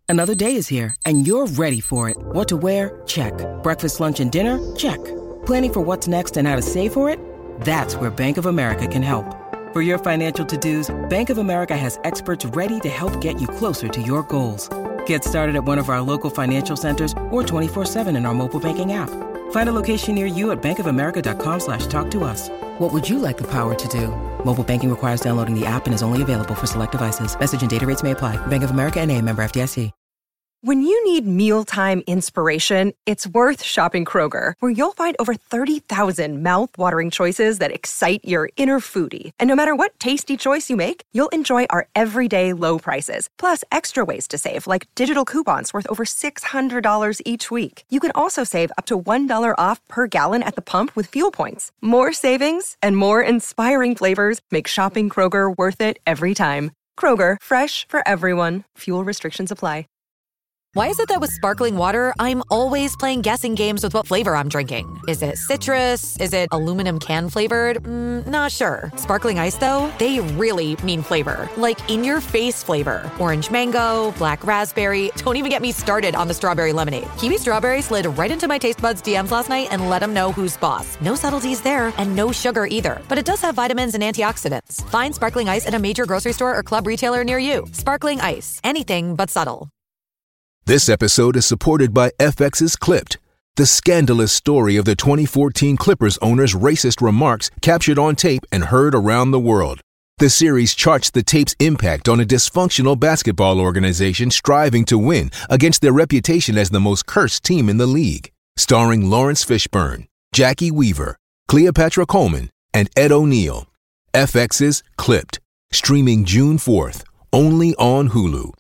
Another day is here, and you're ready for it. What to wear? Check. Breakfast, lunch, and dinner? Check. Planning for what's next and how to save for it? That's where Bank of America can help. For your financial to-dos, Bank of America has experts ready to help get you closer to your goals. Get started at one of our local financial centers or 24/7 in our mobile banking app. Find a location near you at bankofamerica.com/talktous. What would you like the power to do? Mobile banking requires downloading the app and is only available for select devices. Message and data rates may apply. Bank of America N.A., member FDIC. When you need mealtime inspiration, it's worth shopping Kroger, where you'll find over 30,000 mouth-watering choices that excite your inner foodie. And no matter what tasty choice you make, you'll enjoy our everyday low prices, plus extra ways to save, like digital coupons worth over $600 each week. You can also save up to $1 off per gallon at the pump with fuel points. More savings and more inspiring flavors make shopping Kroger worth it every time. Kroger, fresh for everyone. Fuel restrictions apply. Why is it that with sparkling water, I'm always playing guessing games with what flavor I'm drinking? Is it citrus? Is it aluminum can flavored? Not sure. Sparkling ice, though, they really mean flavor. Like in-your-face flavor. Orange mango, black raspberry. Don't even get me started on the strawberry lemonade. Kiwi Strawberry slid right into my taste buds DMs last night and let them know who's boss. No subtleties there, and no sugar either. But it does have vitamins and antioxidants. Find sparkling ice at a major grocery store or club retailer near you. Sparkling ice. Anything but subtle. This episode is supported by FX's Clipped, the scandalous story of the 2014 Clippers owner's racist remarks captured on tape and heard around the world. The series charts the tape's impact on a dysfunctional basketball organization striving to win against their reputation as the most cursed team in the league. Starring Lawrence Fishburne, Jackie Weaver, Cleopatra Coleman, and Ed O'Neill. FX's Clipped, streaming June 4th, only on Hulu.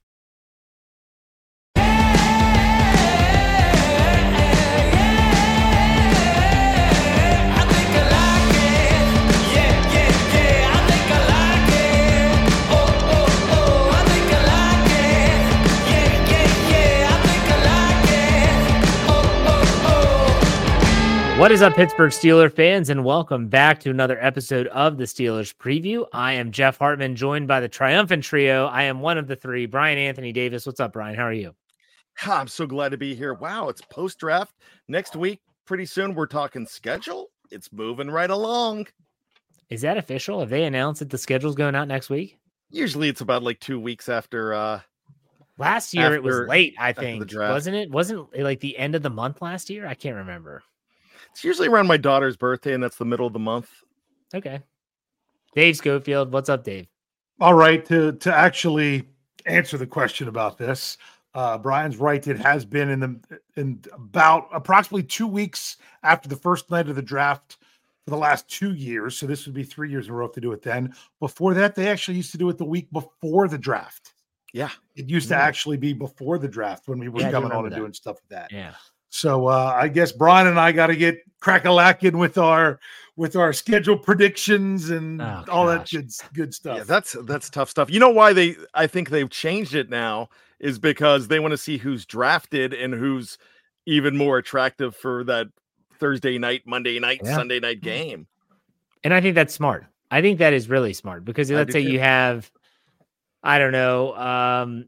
What is up, Pittsburgh Steelers fans, and welcome back to another episode of the Steelers Preview. I am Jeff Hartman, joined by the triumphant trio. I am one of the three, Brian Anthony Davis. What's up, Brian? How are you? I'm so glad to be here. Wow, it's post-draft. Next week, pretty soon, we're talking schedule. It's moving right along. Is that official? Have they announced that the schedule's going out next week? Usually it's about like 2 weeks after... last year it was late, I think. Wasn't it? Wasn't it like the end of the month last year? I can't remember. It's usually around my daughter's birthday, and that's the middle of the month. Okay. Dave Schofield. What's up, Dave? All right. To actually answer the question about this, Brian's right. It has been in about approximately 2 weeks after the first night of the draft for the last 2 years. So this would be 3 years in a row if they do it then. Before that, they actually used to do it the week before the draft. Yeah. It used to actually be before the draft when we were coming on and doing stuff like that. Yeah. So I guess Brian and I got to get crack-a-lacking with our schedule predictions and all that good stuff. Yeah, that's tough stuff. You know why I think they've changed it now is because they want to see who's drafted and who's even more attractive for that Thursday night, Monday night, Sunday night game. And I think that's smart. I think that is really smart because let's say you have, I don't know,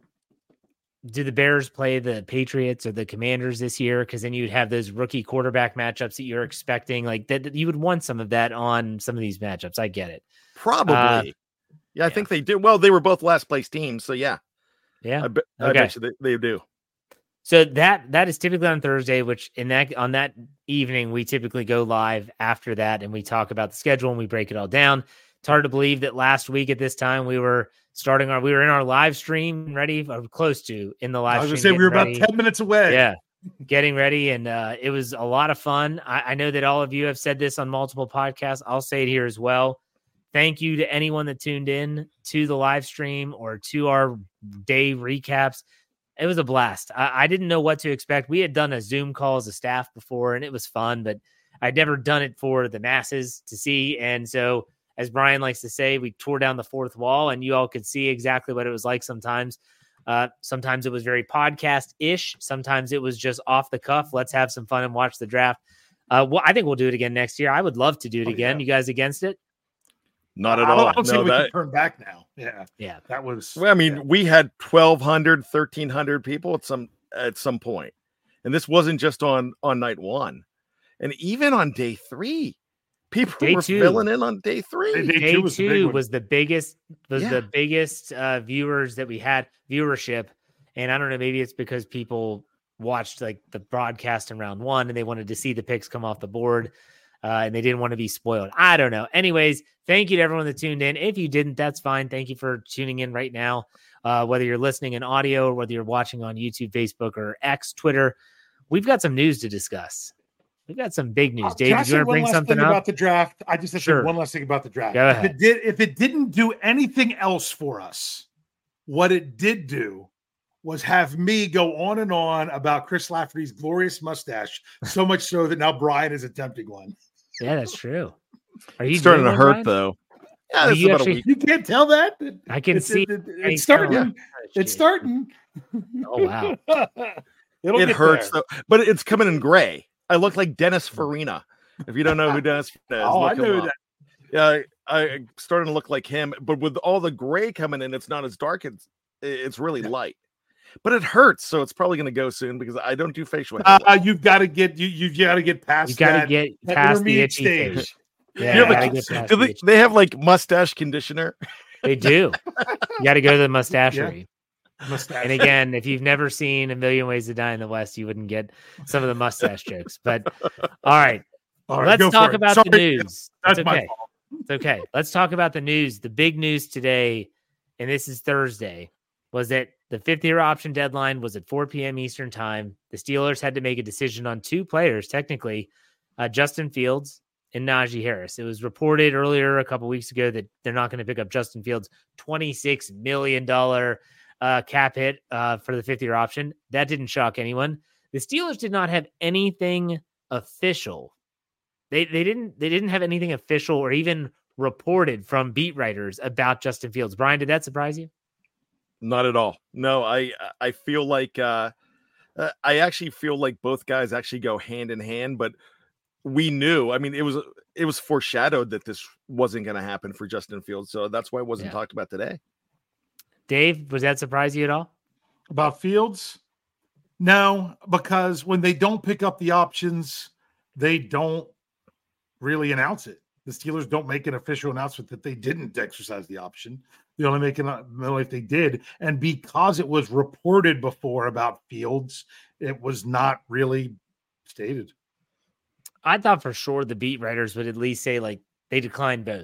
do the Bears play the Patriots or the Commanders this year? Because then you'd have those rookie quarterback matchups that you're expecting. Like that, you would want some of that on some of these matchups. I get it. Probably. I think they do. Well, they were both last place teams, so yeah. Yeah. I bet you they do. So that is typically on Thursday, which on that evening we typically go live after that and we talk about the schedule and we break it all down. It's hard to believe that last week at this time we were in our live stream ready, or close to in the live stream. I was going to say we were about 10 minutes away. Yeah. Getting ready. And it was a lot of fun. I know that all of you have said this on multiple podcasts. I'll say it here as well. Thank you to anyone that tuned in to the live stream or to our day recaps. It was a blast. I didn't know what to expect. We had done a Zoom call as a staff before and it was fun, but I'd never done it for the masses to see. And so, as Brian likes to say, we tore down the fourth wall and you all could see exactly what it was like sometimes. Sometimes it was very podcast-ish. Sometimes it was just off the cuff. Let's have some fun and watch the draft. I think we'll do it again next year. I would love to do it again. Yeah. You guys against it? Not at all. I don't think we can turn back now. Yeah. That was. Well, I mean, we had 1,200, 1,300 people at some point, and this wasn't just on night one, and even on day 3, people were filling in on day 3. Day two was the biggest viewers that we had, viewership, and I don't know, maybe it's because people watched like the broadcast in round 1 and they wanted to see the picks come off the board. And they didn't want to be spoiled. I don't know. Anyways, thank you to everyone that tuned in. If you didn't, that's fine. Thank you for tuning in right now. Whether you're listening in audio or whether you're watching on YouTube, Facebook, or X, Twitter, we've got some news to discuss. We've got some big news. Dave, did you want to bring something up about the draft? I just have to say one last thing about the draft. Go ahead. If it didn't do anything else for us, what it did do was have me go on and on about Chris Lafferty's glorious mustache, so much so that now Brian is attempting one. Yeah, that's true. Are you starting to hurt, Brian? though? Yeah, this is about a week. You can't tell that. I can see it's starting. It's starting. Oh wow! It hurts though, but it's coming in gray. I look like Dennis Farina. If you don't know who Dennis Farina is, I know that. Yeah, I starting to look like him, but with all the gray coming in, it's not as dark. It's really light. But it hurts, so it's probably going to go soon because I don't do facial hair. You've got to get you got to get past. You got to get past the itchy stage. Yeah, they have like mustache conditioner. They do. You got to go to the mustachery. Yeah. And again, if you've never seen A Million Ways to Die in the West, you wouldn't get some of the mustache jokes. But all right, let's talk about the news. That's okay. my fault. It's okay. Let's talk about the news. The big news today, and this is Thursday, was that the 5th-year option deadline was at 4 p.m. Eastern time. The Steelers had to make a decision on 2 players, technically, Justin Fields and Najee Harris. It was reported earlier a couple weeks ago that they're not going to pick up Justin Fields' $26 million cap hit for the 5th-year option. That didn't shock anyone. The Steelers did not have anything official. They didn't have anything official or even reported from beat writers about Justin Fields. Brian, did that surprise you? Not at all. No, I feel like I actually feel like both guys actually go hand in hand, but we knew. I mean, it was foreshadowed that this wasn't going to happen for Justin Fields, so that's why it wasn't talked about today. Dave, was that surprise you at all? About Fields? No, because when they don't pick up the options, they don't really announce it. The Steelers don't make an official announcement that they didn't exercise the option. They only make it if they did. And because it was reported before about Fields, it was not really stated. I thought for sure the beat writers would at least say like they declined both,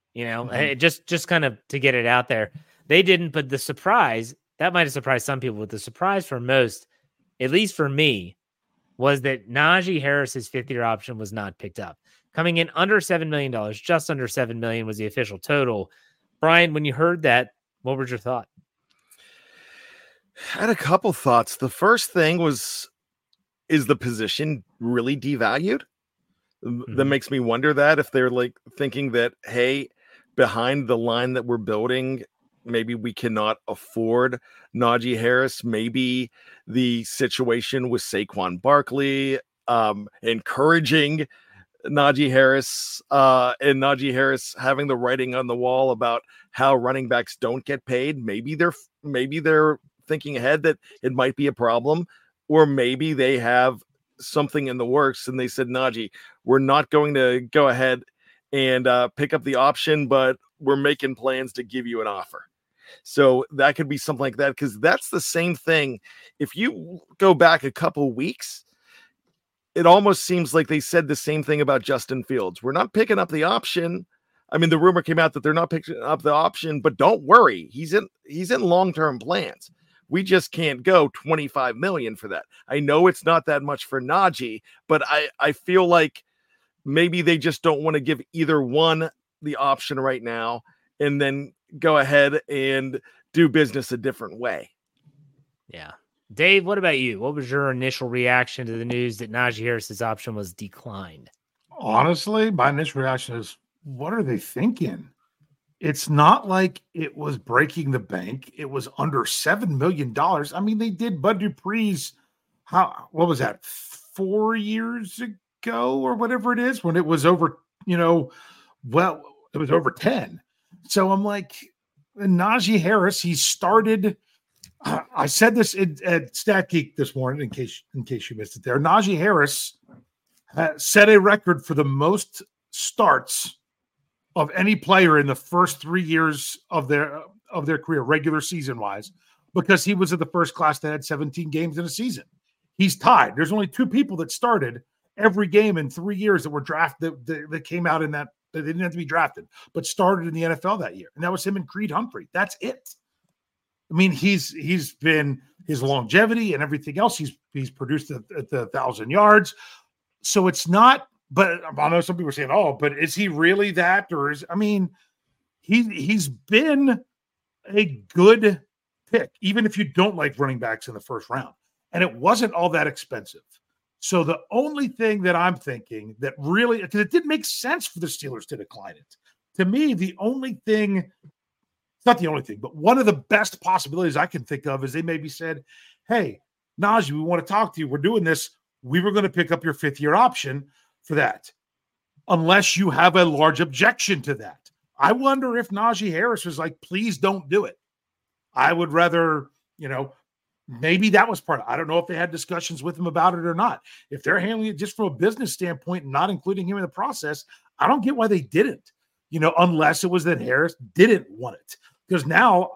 just kind of to get it out there. They didn't, but the surprise, that might have surprised some people, but the surprise for most, at least for me, was that Najee Harris's 5th-year option was not picked up. Coming in under $7 million, just under $7 million was the official total. Brian, when you heard that, what was your thought? I had a couple thoughts. The first thing is the position really devalued? Mm-hmm. That makes me wonder that if they're like thinking that, hey, behind the line that we're building, maybe we cannot afford Najee Harris. Maybe the situation with Saquon Barkley encouraging Najee Harris and Najee Harris having the writing on the wall about how running backs don't get paid. Maybe they're thinking ahead that it might be a problem, or maybe they have something in the works and they said, Najee, we're not going to go ahead and pick up the option, but we're making plans to give you an offer. So that could be something like that, because that's the same thing. If you go back a couple weeks, it almost seems like they said the same thing about Justin Fields. We're not picking up the option. I mean, the rumor came out that they're not picking up the option, but don't worry. He's in long-term plans. We just can't go $25 million for that. I know it's not that much for Najee, but I feel like maybe they just don't want to give either one the option right now and then go ahead and do business a different way. Yeah. Dave, what about you? What was your initial reaction to the news that Najee Harris's option was declined? Honestly, my initial reaction is, what are they thinking? It's not like it was breaking the bank. It was under $7 million. I mean, they did Bud Dupree's, what was that, 4 years ago or whatever it is, when it was over, well, it was over 10. So I'm like, Najee Harris, he started. I said this at Stat Geek this morning, in case you missed it there. Najee Harris set a record for the most starts of any player in the first 3 years of their career, regular season wise, because he was in the first class that had 17 games in a season. He's tied. There's only 2 people that started every game in 3 years that were drafted that came out in that they didn't have to be drafted, but started in the NFL that year. And that was him and Creed Humphrey. That's it. I mean, he's been his longevity and everything else. He's produced at the 1,000 yards. So it's not, but I know some people are saying, oh, but is he really that? Or he's been a good pick, even if you don't like running backs in the first round. And it wasn't all that expensive. So the only thing that I'm thinking that really, because it didn't make sense for the Steelers to decline it. To me, the only thing, it's not the only thing, but one of the best possibilities I can think of is they maybe said, hey, Najee, we want to talk to you. We're doing this. We were going to pick up your 5th-year option for that, unless you have a large objection to that. I wonder if Najee Harris was like, please don't do it. I would rather, maybe that was part of it. I don't know if they had discussions with him about it or not. If they're handling it just from a business standpoint and not including him in the process, I don't get why they didn't, unless it was that Harris didn't want it. Because now,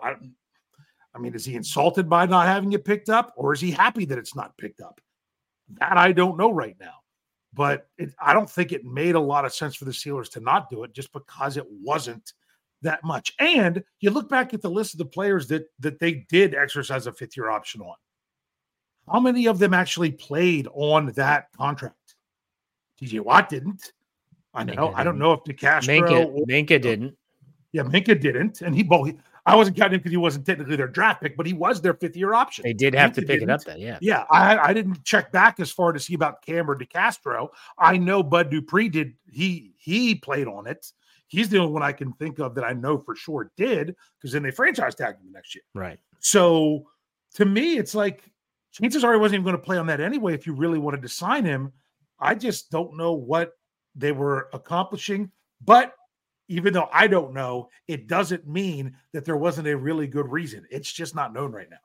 is he insulted by not having it picked up, or is he happy that it's not picked up? That I don't know right now. But I don't think it made a lot of sense for the Steelers to not do it just because it wasn't that much. And you look back at the list of the players that they did exercise a 5th-year option on. How many of them actually played on that contract? TJ Watt didn't. I know. I don't know if DeCastro. Minkah didn't. Yeah, Minkah didn't. And I wasn't counting him because he wasn't technically their draft pick, but he was their 5th-year option. They did have to pick it up then, yeah. Yeah, I didn't check back as far to see about Cam or DeCastro. I know Bud Dupree did. He played on it. He's the only one I can think of that I know for sure did, because then they franchise tagged him next year. Right. So to me, it's like chances are he wasn't even going to play on that anyway if you really wanted to sign him. I just don't know what they were accomplishing. But even though I don't know, it doesn't mean that there wasn't a really good reason. It's just not known right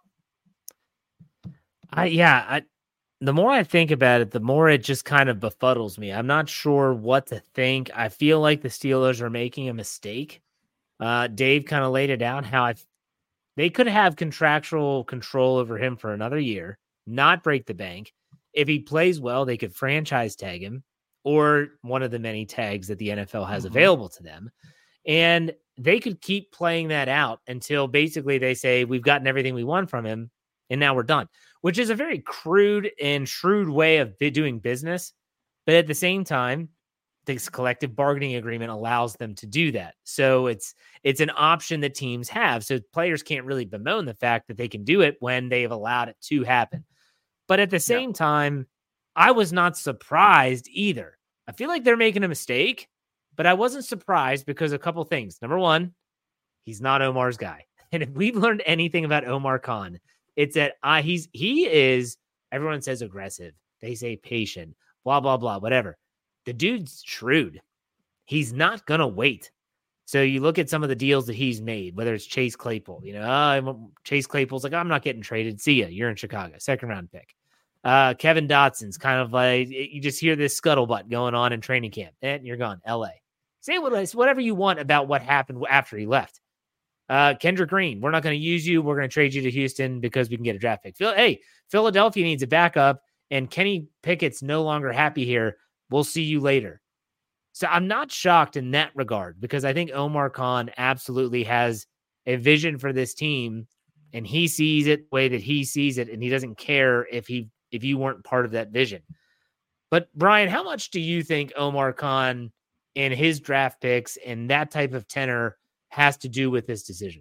now. The more I think about it, the more it just kind of befuddles me. I'm not sure what to think. I feel like the Steelers are making a mistake. Dave kind of laid it out how they could have contractual control over him for another year, not break the bank. If he plays well, they could franchise tag him, or one of the many tags that the NFL has available to them. And they could keep playing that out until basically they say, we've gotten everything we want from him, and now we're done, which is a very crude and shrewd way of doing business. But at the same time, this collective bargaining agreement allows them to do that. So it's an option that teams have. So players can't really bemoan the fact that they can do it when they've allowed it to happen. But at the same time, I was not surprised either. I feel like they're making a mistake, but I wasn't surprised because a couple things. Number one, he's not Omar's guy. And if we've learned anything about Omar Khan, it's that he is, everyone says aggressive. They say patient, blah, blah, blah, whatever. The dude's shrewd. He's not going to wait. So you look at some of the deals that he's made, whether it's Chase Claypool, Chase Claypool's like, I'm not getting traded. See ya. You're in Chicago. 2nd round pick. Kevin Dotson's kind of like, you just hear this scuttlebutt going on in training camp and you're gone. LA. Say whatever you want about what happened after he left. Kendrick Green, we're not going to use you. We're going to trade you to Houston because we can get a draft pick. Hey, Philadelphia needs a backup, and Kenny Pickett's no longer happy here. We'll see you later. So I'm not shocked in that regard, because I think Omar Khan absolutely has a vision for this team, and he sees it the way that he sees it, and he doesn't care if you weren't part of that vision. But Brian, how much do you think Omar Khan and his draft picks and that type of tenor has to do with this decision?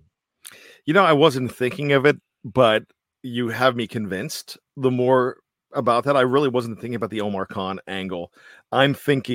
I wasn't thinking of it, but you have me convinced. The more about that, I really wasn't thinking about the Omar Khan angle. I'm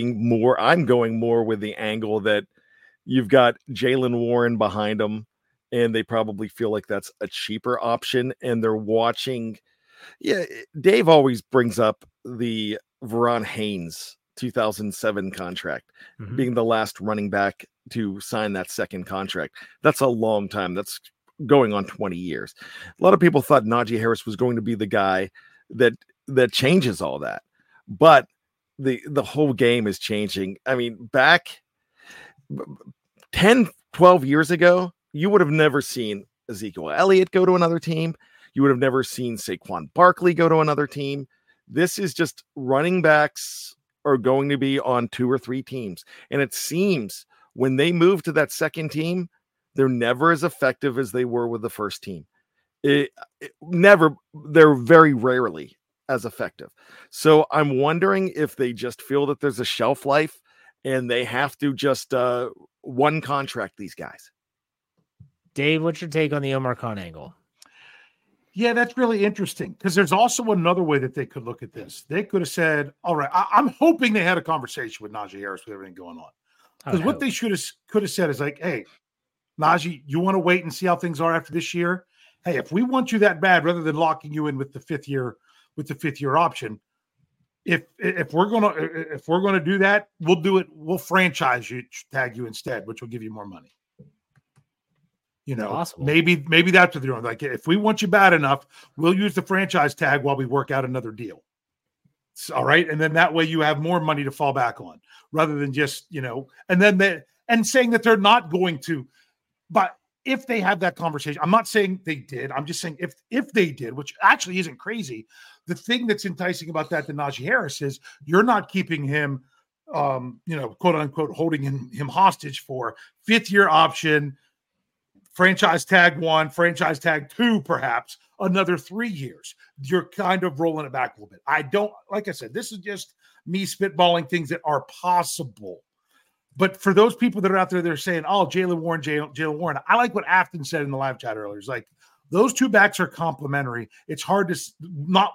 going more with the angle that you've got Jaylen Warren behind him, and they probably feel like that's a cheaper option, and they're watching. Yeah, Dave always brings up the Verron Haynes 2007 contract, being the last running back to sign that second contract. That's a long time. That's going on 20 years. A lot of people thought Najee Harris was going to be the guy that changes all that. But the whole game is changing. I mean, back 10, 12 years ago, you would have never seen Ezekiel Elliott go to another team. You would have never seen Saquon Barkley go to another team. This is just running backs are going to be on 2 or 3 teams. And it seems when they move to that second team, they're never as effective as they were with the first team. They're very rarely as effective. So I'm wondering if they just feel that there's a shelf life and they have to just one contract these guys. Dave, what's your take on the Omar Khan angle? Yeah, that's really interesting because there's also another way that they could look at this. They could have said, all right, I'm hoping they had a conversation with Najee Harris with everything going on. Because what they could have said is like, hey, Najee, you want to wait and see how things are after this year? Hey, if we want you that bad, rather than locking you in with the fifth year option, if we're gonna do that, we'll do it. We'll franchise you, tag you instead, which will give you more money. You know, possible. Maybe that's what they're doing. Like, if we want you bad enough, we'll use the franchise tag while we work out another deal. All right, and then that way you have more money to fall back on, rather than just, you know, and saying that they're not going to. But if they had that conversation, I'm not saying they did. I'm just saying if they did, which actually isn't crazy. The thing that's enticing about that to Najee Harris is you're not keeping him, quote unquote, holding him hostage for 5th year option, franchise tag 1, franchise tag 2, perhaps another 3 years. You're kind of rolling it back a little bit. Like I said, this is just me spitballing things that are possible. But for those people that are out there, they're saying, oh, Jaylen Warren. I like what Afton said in the live chat earlier. It's like, those two backs are complementary. It's hard to say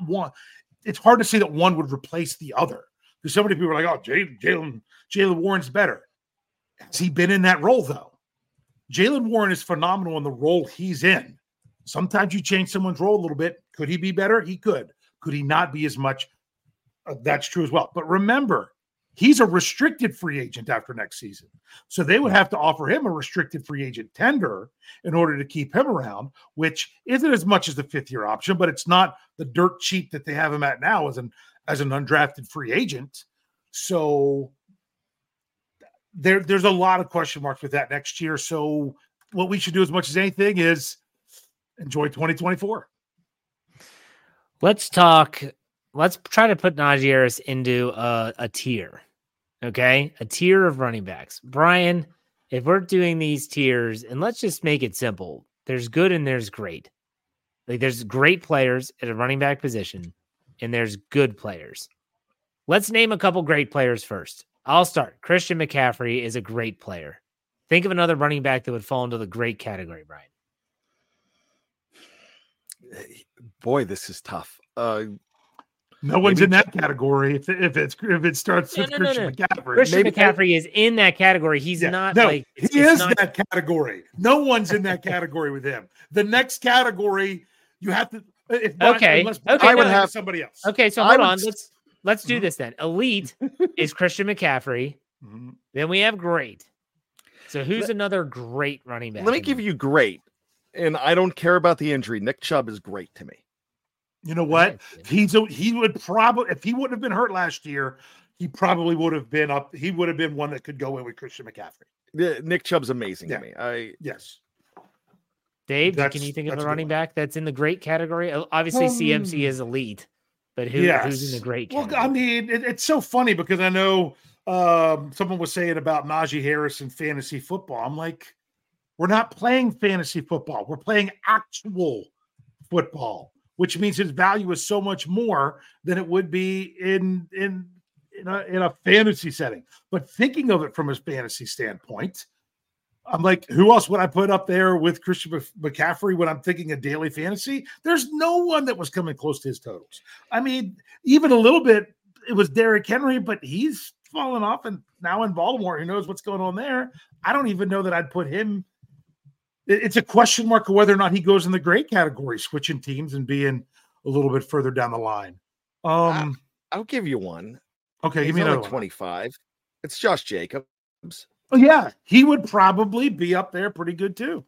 that one would replace the other. Because so many people are like, oh, Jaylen Warren's better. Has he been in that role, though? Jaylen Warren is phenomenal in the role he's in. Sometimes you change someone's role a little bit. Could he be better? He could. Could he not be as much? That's true as well. But remember, he's a restricted free agent after next season. So they would have to offer him a restricted free agent tender in order to keep him around, which isn't as much as the 5th year option, but it's not the dirt cheap that they have him at now as an undrafted free agent. So there's a lot of question marks with that next year. So what we should do as much as anything is enjoy 2024. Let's try to put Najee Harris into a tier. Okay, a tier of running backs. Brian, if we're doing these tiers, and let's just make it simple, there's good and there's great. Like, there's great players at a running back position, and there's good players. Let's name a couple great players first. I'll start. Christian McCaffrey is a great player. Think of another running back that would fall into the great category, Brian. Boy, this is tough. No one's in that category. If it starts with Christian McCaffrey, Christian McCaffrey is in that category. He's not like he is that category. No one's in that category with him. The next category you have to. I would have somebody else. Okay, so hold on. Let's do this then. Elite is Christian McCaffrey. Mm-hmm. Then we have great. So who's another great running back? Let me give you great, and I don't care about the injury. Nick Chubb is great to me. You know what? He would probably, if he wouldn't have been hurt last year, he probably would have been up. He would have been one that could go in with Christian McCaffrey. Yeah, Nick Chubb's amazing to me. Yes. Dave, can you think of a running back that's in the great category? Obviously, CMC is elite, but who's in the great category? Well, I mean, it's so funny because I know someone was saying about Najee Harris in fantasy football. I'm like, we're not playing fantasy football. We're playing actual football, which means his value is so much more than it would be in a fantasy setting. But thinking of it from a fantasy standpoint, I'm like, who else would I put up there with Christian McCaffrey when I'm thinking of daily fantasy? There's no one that was coming close to his totals. I mean, even a little bit, it was Derrick Henry, but he's fallen off and now in Baltimore. Who knows what's going on there? I don't even know that I'd put him. It's a question mark of whether or not he goes in the great category, switching teams and being a little bit further down the line. I'll give you one. Okay, He's give me only another one. 25. It's Josh Jacobs. Oh, yeah, he would probably be up there pretty good too.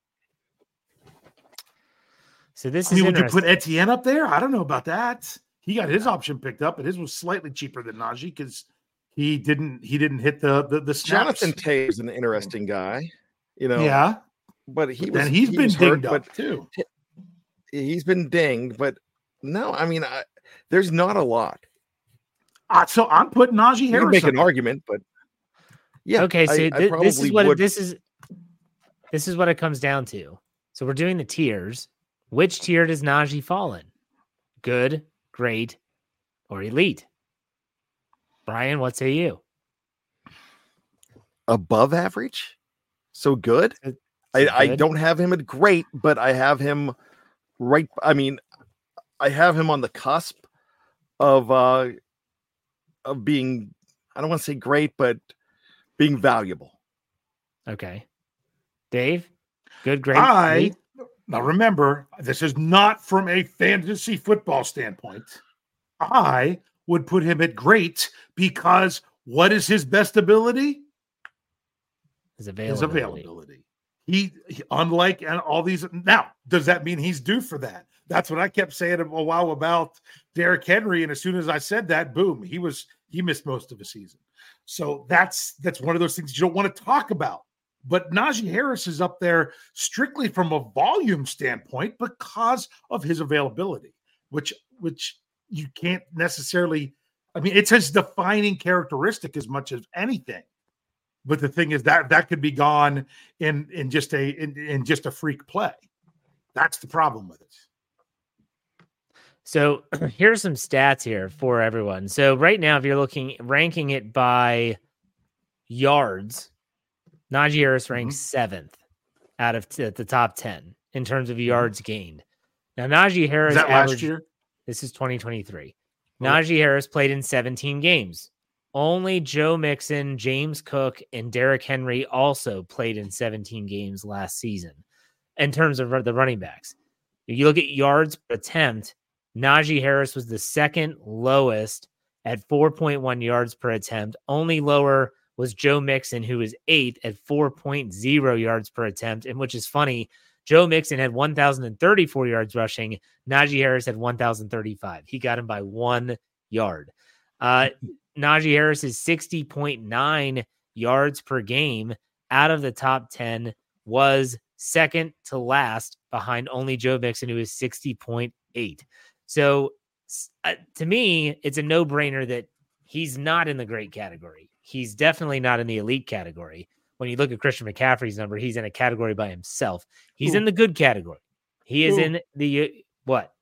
So this I mean, is would you interesting. put Etienne up there? I don't know about that. He got his option picked up, but his was slightly cheaper than Najee because he didn't hit the snaps. Jonathan Taylor's an interesting guy, Yeah, but he's been hurt, dinged but up too. He's been dinged, but no, I mean, there's not a lot. So I'm putting Najee You Harris. can make an up. argument, but yeah. Okay, so I this is what would. this is what it comes down to. So we're doing the tiers. Which tier does Najee fall in? Good, great, or elite? Brian, what say you? Above average, so good. I don't have him at great, but I have him right. I mean, I have him on the cusp of being, I don't want to say great, but being valuable. Okay. Dave, good, great. elite? Now remember, this is not from a fantasy football standpoint. I would put him at great because what is his best ability? His availability. He unlike and all these. Now, does that mean he's due for that? That's what I kept saying a while about Derrick Henry, and as soon as I said that, boom, he missed most of the season. So that's one of those things you don't want to talk about. But Najee Harris is up there strictly from a volume standpoint because of his availability, which you can't necessarily. I mean, it's his defining characteristic as much as anything. But the thing is that could be gone in just a freak play. That's the problem with it. So here's some stats here for everyone. So right now, if you're ranking it by yards, Najee Harris ranks 7th out of the top 10 in terms of yards gained. Now, Najee Harris is that last year? This is 2023. Najee Harris played in 17 games. Only Joe Mixon, James Cook, and Derrick Henry also played in 17 games last season in terms of the running backs. If you look at yards per attempt, Najee Harris was the second lowest at 4.1 yards per attempt. Only lower was Joe Mixon, who was 8th at 4.0 yards per attempt. And which is funny, Joe Mixon had 1,034 yards rushing. Najee Harris had 1,035. He got him by 1 yard. Najee Harris is 60.9 yards per game out of the top 10, was second to last behind only Joe Mixon, who is 60.8. So to me, it's a no-brainer that he's not in the great category. He's definitely not in the elite category. When you look at Christian McCaffrey's number, he's in a category by himself. He's in the good category. He is in the what?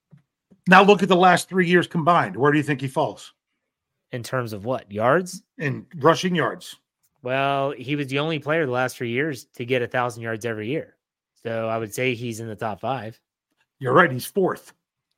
Now look at the last 3 years combined. Where do you think he falls? In terms of what? Yards? In rushing yards. Well, he was the only player the last 3 years to get 1,000 yards every year. So I would say he's in the top 5. You're right. He's 4th.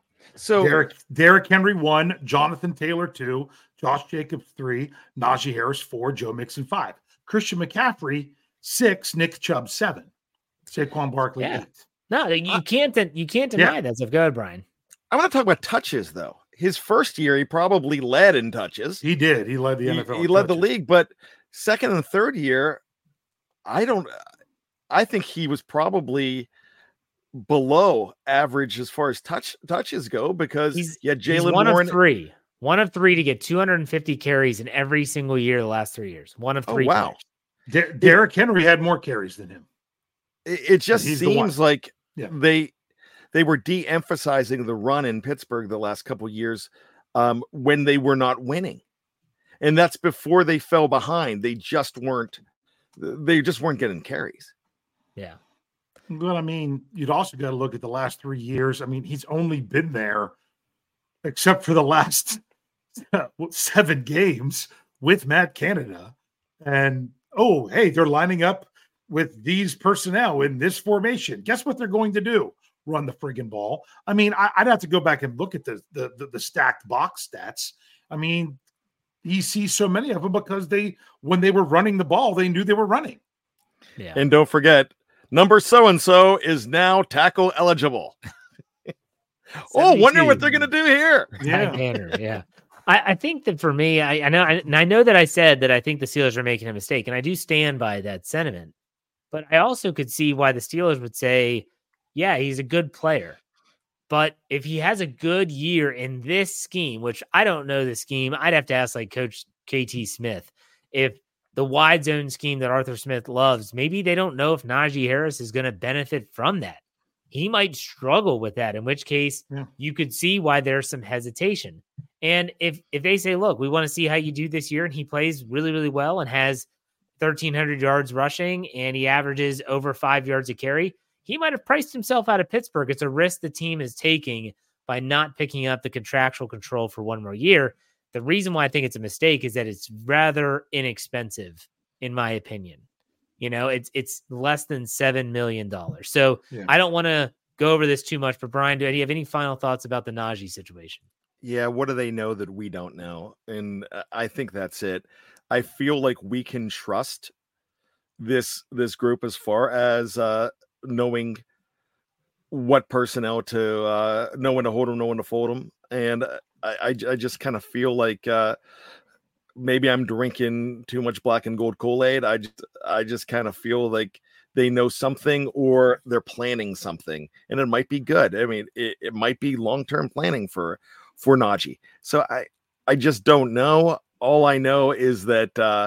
So Derrick Henry 1, Jonathan Taylor 2, Josh Jacobs 3, Najee Harris 4, Joe Mixon 5, Christian McCaffrey 6, Nick Chubb 7, Saquon Barkley 8. No, you can't deny that stuff. Go ahead, Brian. I want to talk about touches though. His first year, he probably led in touches. He did. He led the NFL. He led the league, but second and third year, I think he was probably below average as far as touches go because Jalen Warren. One of three to get 250 carries in every single year the last 3 years. One of three. Oh, wow. Derrick Henry had more carries than him. It just seems like they were de-emphasizing the run in Pittsburgh the last couple of years when they were not winning. And that's before they fell behind. They just weren't getting carries. Yeah. But I mean, you'd also got to look at the last 3 years. I mean, he's only been there except for the last 7 games with Matt Canada. And, hey, they're lining up with these personnel in this formation. Guess what they're going to do? Run the friggin' ball. I mean, I'd have to go back and look at the stacked box stats. I mean, he sees so many of them because when they were running the ball, they knew they were running. Yeah. And don't forget, number so-and-so is now tackle eligible. Wonder what they're going to do here. Yeah. I think that for me, I know that I said that I think the Steelers are making a mistake, and I do stand by that sentiment. But I also could see why the Steelers would say, yeah, he's a good player. But if he has a good year in this scheme, which I don't know the scheme, I'd have to ask like Coach KT Smith. If the wide zone scheme that Arthur Smith loves, maybe they don't know if Najee Harris is going to benefit from that. He might struggle with that, in which case you could see why there's some hesitation. And if they say, look, we want to see how you do this year, and he plays really, really well and has 1,300 yards rushing and he averages over 5 yards a carry, he might have priced himself out of Pittsburgh. It's a risk the team is taking by not picking up the contractual control for one more year. The reason why I think it's a mistake is that it's rather inexpensive, in my opinion. You know, it's less than $7 million. So I don't want to go over this too much, but Brian, do you have any final thoughts about the Najee situation? Yeah, what do they know that we don't know? And I think that's it. I feel like we can trust this group as far as knowing what personnel to know when to hold them, know when to fold them. And I just kind of feel like maybe I'm drinking too much black and gold Kool-Aid. I just kind of feel like they know something or they're planning something, and it might be good. I mean, it might be long-term planning for Najee. So I just don't know. All I know is that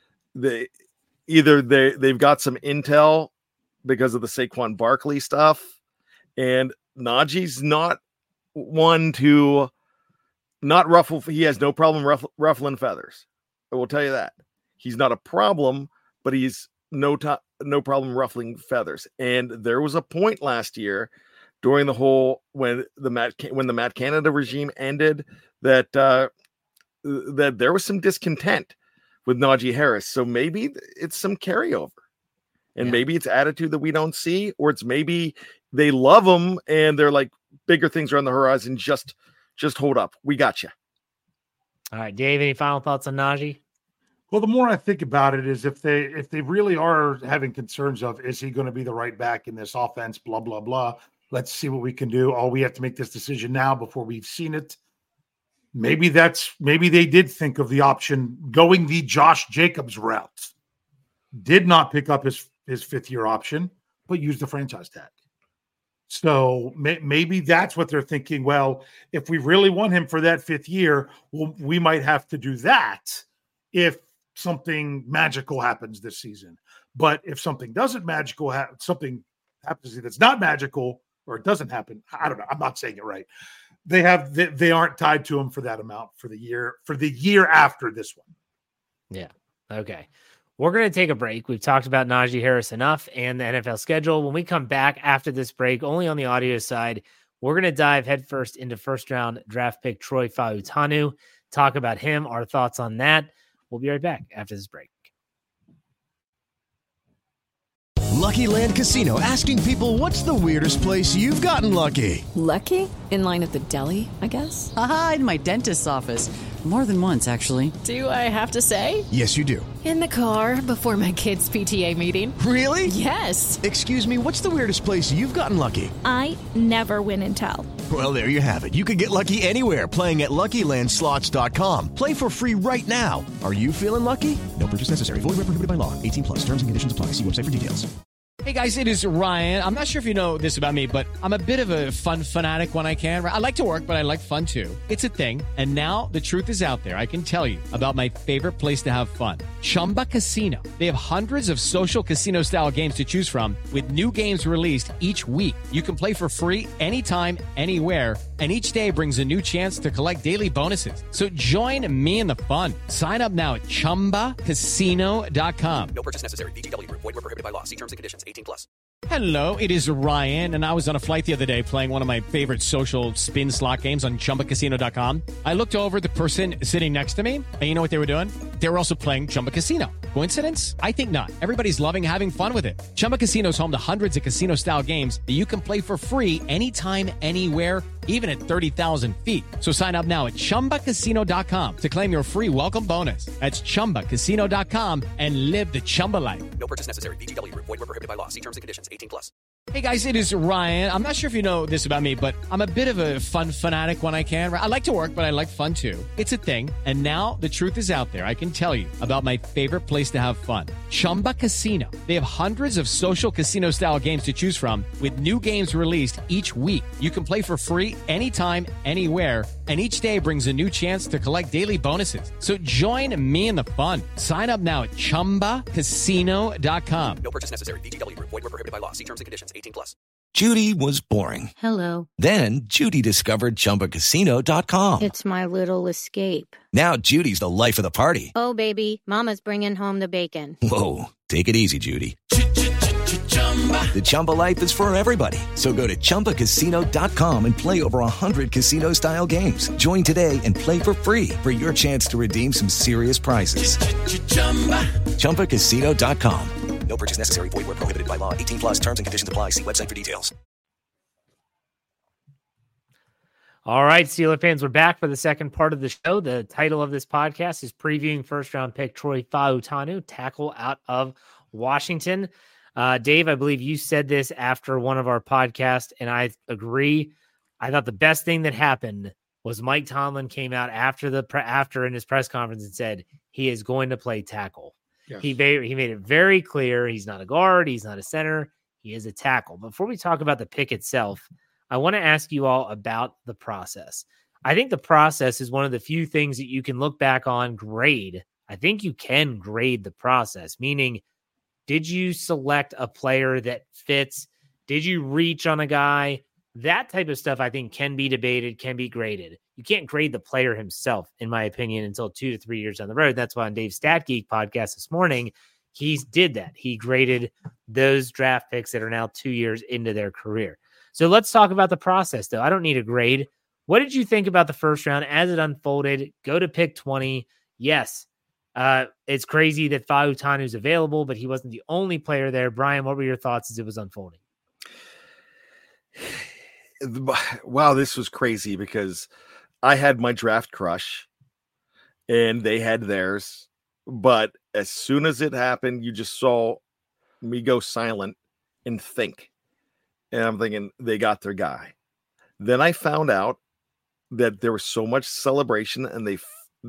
they've got some intel because of the Saquon Barkley stuff, and Najee's not one to not ruffle. He has no problem ruffling feathers. I will tell you that. He's not a problem, but he's no problem ruffling feathers. And there was a point last year during the whole when the Matt Canada regime ended that that there was some discontent with Najee Harris. So maybe it's some carryover. And maybe it's attitude that we don't see, or it's maybe they love him and they're like, bigger things are on the horizon. Just hold up. We got you. All right, Dave, any final thoughts on Najee? Well, the more I think about it is if they really are having concerns of, is he going to be the right back in this offense, blah, blah, blah. Let's see what we can do. Oh, we have to make this decision now before we've seen it. Maybe they did think of the option going the Josh Jacobs route. Did not pick up his fifth-year option, but used the franchise tag. So maybe that's what they're thinking. Well, if we really want him for that fifth year, we might have to do that if something magical happens this season. But if something something happens that's not magical, or it doesn't happen, I don't know. I'm not saying it right. They aren't tied to him for that amount for the year after this one. Yeah. Okay. We're going to take a break. We've talked about Najee Harris enough and the NFL schedule. When we come back after this break, only on the audio side, we're going to dive headfirst into first-round draft pick Troy Fautanu, talk about him, our thoughts on that. We'll be right back after this break. Lucky Land Casino, asking people, what's the weirdest place you've gotten lucky? Lucky? In line at the deli, I guess? Aha, in my dentist's office. More than once, actually. Do I have to say? Yes, you do. In the car before my kids' PTA meeting. Really? Yes. Excuse me, what's the weirdest place you've gotten lucky? I never win and tell. Well, there you have it. You can get lucky anywhere, playing at LuckyLandSlots.com. Play for free right now. Are you feeling lucky? No purchase necessary. Void where prohibited by law. 18+. Terms and conditions apply. See website for details. Hey guys, it is Ryan. I'm not sure if you know this about me, but I'm a bit of a fun fanatic when I can. I like to work, but I like fun too. It's a thing. And now the truth is out there. I can tell you about my favorite place to have fun. Chumba Casino. They have hundreds of social casino style games to choose from with new games released each week. You can play for free anytime, anywhere. And each day brings a new chance to collect daily bonuses. So join me in the fun. Sign up now at ChumbaCasino.com. No purchase necessary. VGW. Void where prohibited by law. See terms and conditions. 18+. Hello, it is Ryan, and I was on a flight the other day playing one of my favorite social spin slot games on ChumbaCasino.com. I looked over at the person sitting next to me, and you know what they were doing? They were also playing Chumba Casino. Coincidence? I think not. Everybody's loving having fun with it. Chumba Casino is home to hundreds of casino-style games that you can play for free anytime, anywhere, even at 30,000 feet. So sign up now at ChumbaCasino.com to claim your free welcome bonus. That's ChumbaCasino.com and live the Chumba life. No purchase necessary. VGW. Void where prohibited by law. See terms and conditions. 18+. Hey guys, it is Ryan. I'm not sure if you know this about me, but I'm a bit of a fun fanatic when I can. I like to work, but I like fun too. It's a thing. And now the truth is out there. I can tell you about my favorite place to have fun. Chumba Casino. They have hundreds of social casino style games to choose from with new games released each week. You can play for free anytime, anywhere. And each day brings a new chance to collect daily bonuses. So join me in the fun. Sign up now at ChumbaCasino.com. No purchase necessary. VGW Group. Void where prohibited by law. See terms and conditions. 18+. Judy was boring. Hello. Then Judy discovered ChumbaCasino.com. It's my little escape. Now Judy's the life of the party. Oh, baby, mama's bringing home the bacon. Whoa, take it easy, Judy. The Chumba life is for everybody. So go to ChumbaCasino.com and play over 100 casino-style games. Join today and play for free for your chance to redeem some serious prizes. ChumbaCasino.com. No purchase necessary. Void where prohibited by law. 18+. Terms and conditions apply. See website for details. All right, Steeler fans, we're back for the second part of the show. The title of this podcast is previewing first-round pick Troy Fautanu, tackle out of Washington. Dave, I believe you said this after one of our podcasts, and I agree. I thought the best thing that happened was Mike Tomlin came out after in his press conference and said he is going to play tackle. Yes. He made it very clear he's not a guard, he's not a center, he is a tackle. Before we talk about the pick itself, I want to ask you all about the process. I think the process is one of the few things that you can look back on, grade. I think you can grade the process, meaning, did you select a player that fits? Did you reach on a guy? That type of stuff, I think, can be debated, can be graded. You can't grade the player himself, in my opinion, until 2 to 3 years down the road. That's why on Dave's Stat Geek podcast this morning, he did that. He graded those draft picks that are now 2 years into their career. So let's talk about the process, though. I don't need a grade. What did you think about the first round as it unfolded? Go to pick 20. Yes, it's crazy that Fautanu is available, but he wasn't the only player there. Brian, what were your thoughts as it was unfolding? Wow, this was crazy because I had my draft crush and they had theirs. But as soon as it happened, you just saw me go silent and think. And I'm thinking they got their guy. Then I found out that there was so much celebration and they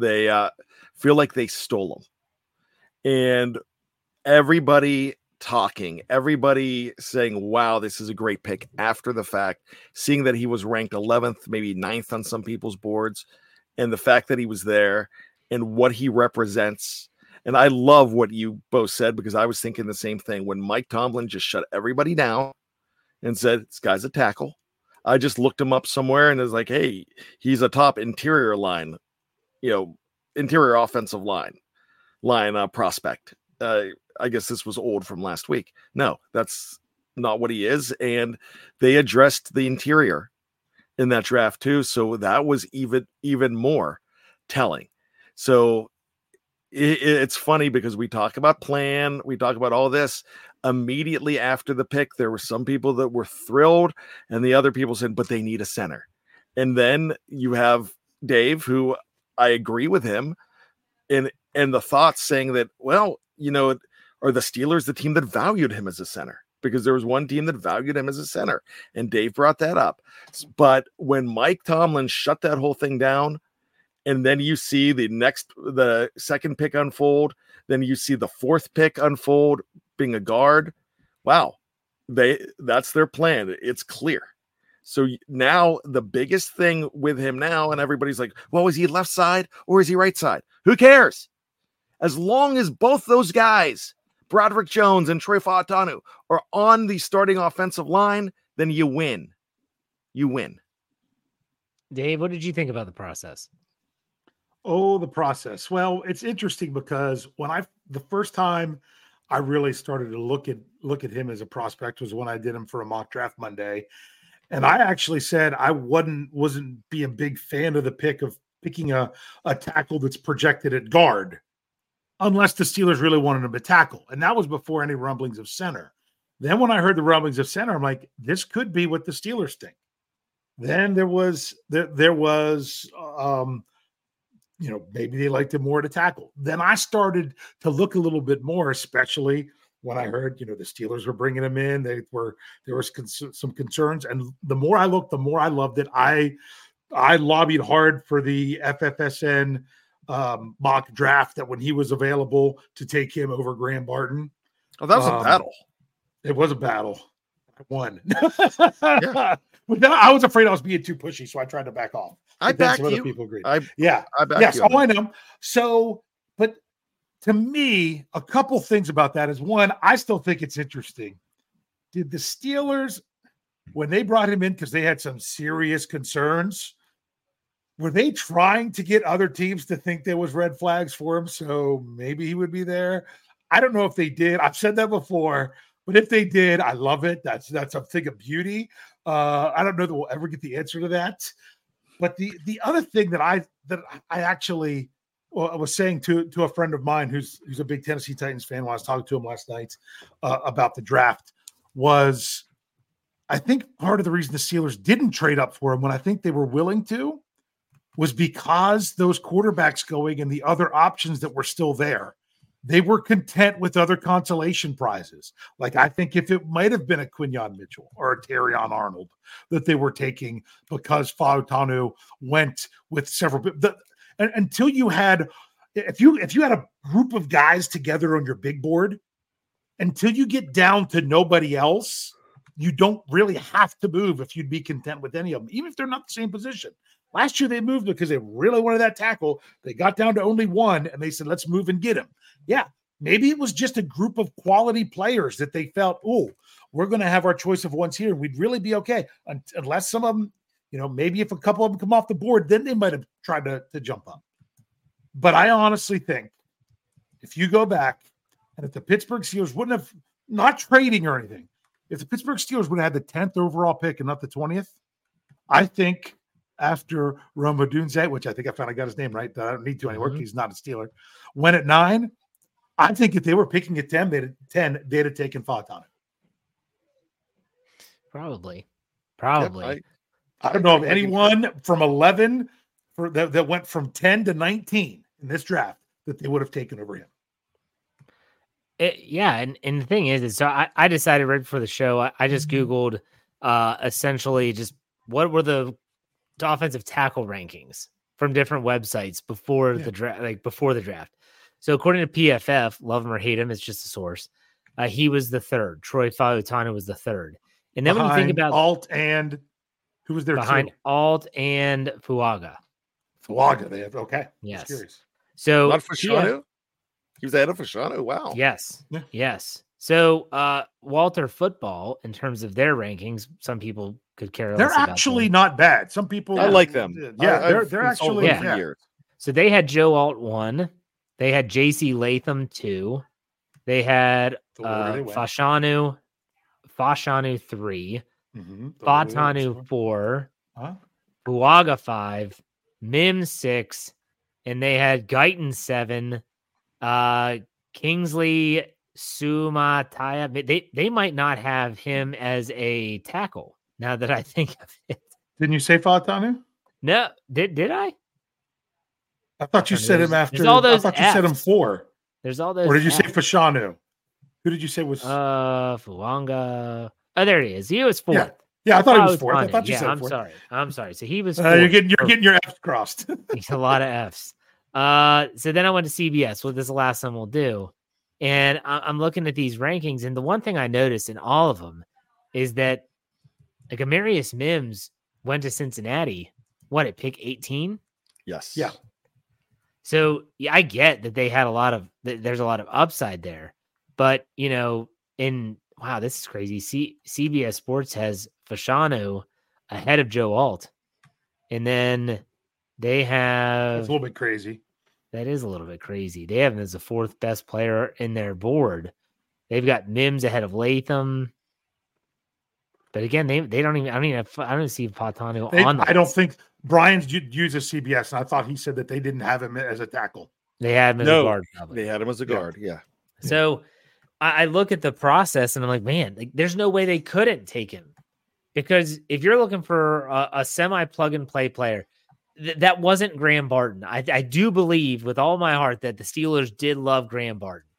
feel like they stole them. And everybody talking, everybody saying, wow, this is a great pick after the fact, seeing that he was ranked 11th, maybe 9th on some people's boards, and the fact that he was there and what he represents. And I love what you both said because I was thinking the same thing. When Mike Tomlin just shut everybody down and said, this guy's a tackle, I just looked him up somewhere and it was like, hey, he's a top interior line, interior offensive line prospect. I guess this was old from last week. No, that's not what he is. And they addressed the interior in that draft too. So that was even more telling. So it's funny because we talk about plan. We talk about all this. Immediately after the pick, there were some people that were thrilled and the other people said, but they need a center. And then you have Dave, who I agree with him and the thoughts saying that, well, are the Steelers the team that valued him as a center? Because there was one team that valued him as a center, and Dave brought that up. But when Mike Tomlin shut that whole thing down, and then you see the second pick unfold, then you see the fourth pick unfold being a guard. Wow, that's their plan. It's clear. So now the biggest thing with him now, and everybody's like, well, is he left side or is he right side? Who cares? As long as both those guys, Broderick Jones and Troy Fautanu, are on the starting offensive line, then you win. You win. Dave, what did you think about the process? Oh, the process. Well, it's interesting because the first time I really started to look at him as a prospect was when I did him for a mock draft Monday. And I actually said I wasn't be a big fan of the pick of picking a tackle that's projected at guard, unless the Steelers really wanted him to tackle. And that was before any rumblings of center. Then when I heard the rumblings of center, I'm like, this could be what the Steelers think. Then there was maybe they liked him more to tackle. Then I started to look a little bit more, especially when I heard, the Steelers were bringing him in. There was some concerns. And the more I looked, the more I loved it. I lobbied hard for the FFSN mock draft that when he was available to take him over Graham Barton. Oh, that was a battle. It was a battle. I won. Yeah. But then I was afraid I was being too pushy, so I tried to back off. I backed you. Other people agreed. I backed you. Oh, I know. So, but to me, a couple things about that is, one, I still think it's interesting. Did the Steelers, when they brought him in because they had some serious concerns, were they trying to get other teams to think there was red flags for him so maybe he would be there? I don't know if they did. I've said that before, but if they did, I love it. That's a thing of beauty. I don't know that we'll ever get the answer to that. But the other thing that I actually was saying to a friend of mine who's a big Tennessee Titans fan when I was talking to him last night about the draft was, I think part of the reason the Steelers didn't trade up for him when I think they were willing to was because those quarterbacks going and the other options that were still there, they were content with other consolation prizes. Like, I think if it might have been a Quinyon Mitchell or a Terrion Arnold that they were taking because Fautanu went with several until you had, if you had a group of guys together on your big board, until you get down to nobody else, you don't really have to move if you'd be content with any of them, even if they're not the same position. Last year they moved because they really wanted that tackle. They got down to only one and they said, let's move and get him. Yeah, maybe it was just a group of quality players that they felt, oh, we're going to have our choice of ones here. We'd really be okay. Unless some of them, maybe if a couple of them come off the board, then they might have tried to jump up. But I honestly think if you go back and if the Pittsburgh Steelers wouldn't have, not trading or anything, if the Pittsburgh Steelers would have had the 10th overall pick and not the 20th, I think after Rome Odunze, which I think I finally got his name right, that I don't need to anymore, he's not a Steeler, went at 9, I think if they were picking at 10, they'd have taken Fautanu. Probably. Yep, I don't know of anyone from 11 that went from 10 to 19 in this draft that they would have taken over him. And the thing is so I decided right before the show, I just Googled essentially just what were the offensive tackle rankings from different websites before the draft. So according to PFF, love him or hate him, it's just a source. He was the 3rd. Troy Fautanu was the 3rd. And then when you think about Alt and who was there behind Alt and Fuaga. They have Yes. So not Fashanu? He was ahead of Fashanu. Wow. Yes. Yeah. Yes. So Walter Football, in terms of their rankings, some people could care less. They're actually not bad. Some people I like them. Yeah, they're actually years. So they had Joe Alt 1. They had JC Latham 2. They had Fashanu 3. Fautanu 4. Fuaga 5. Mims 6. And they had Guyton 7. Kingsley Sumataya. They might not have him as a tackle now that I think of it. Didn't you say Fautanu? No, did I? I thought you said him after. All those I thought you said him 4. There's all those. Or did you say Fashanu? Who did you say was? Fuanga. Oh, there he is. He was 4th. Yeah, I thought he was 4th. I thought you said 4th. I'm sorry. So he was. You're getting your F's crossed. He's a lot of F's. So then I went to CBS. Well, this is the last one we'll do. And I'm looking at these rankings. And the one thing I noticed in all of them is that like Amarius Mims went to Cincinnati. What, at pick 18? Yes. Yeah. So yeah, I get that they had there's a lot of upside there, but wow, this is crazy. CBS Sports has Fashanu ahead of Joe Alt. And then they have, that's a little bit crazy. That is a little bit crazy. They have him as the 4th best player in their board. They've got Mims ahead of Latham. But again, they don't even, I don't see Fautanu on that. I don't think Brian's uses CBS, and I thought he said that they didn't have him as a tackle. They had him as a guard. Probably. They had him as a guard, yeah. So I look at the process, and I'm like, man, there's no way they couldn't take him. Because if you're looking for a semi-plug-and-play player, that wasn't Graham Barton. I do believe with all my heart that the Steelers did love Graham Barton.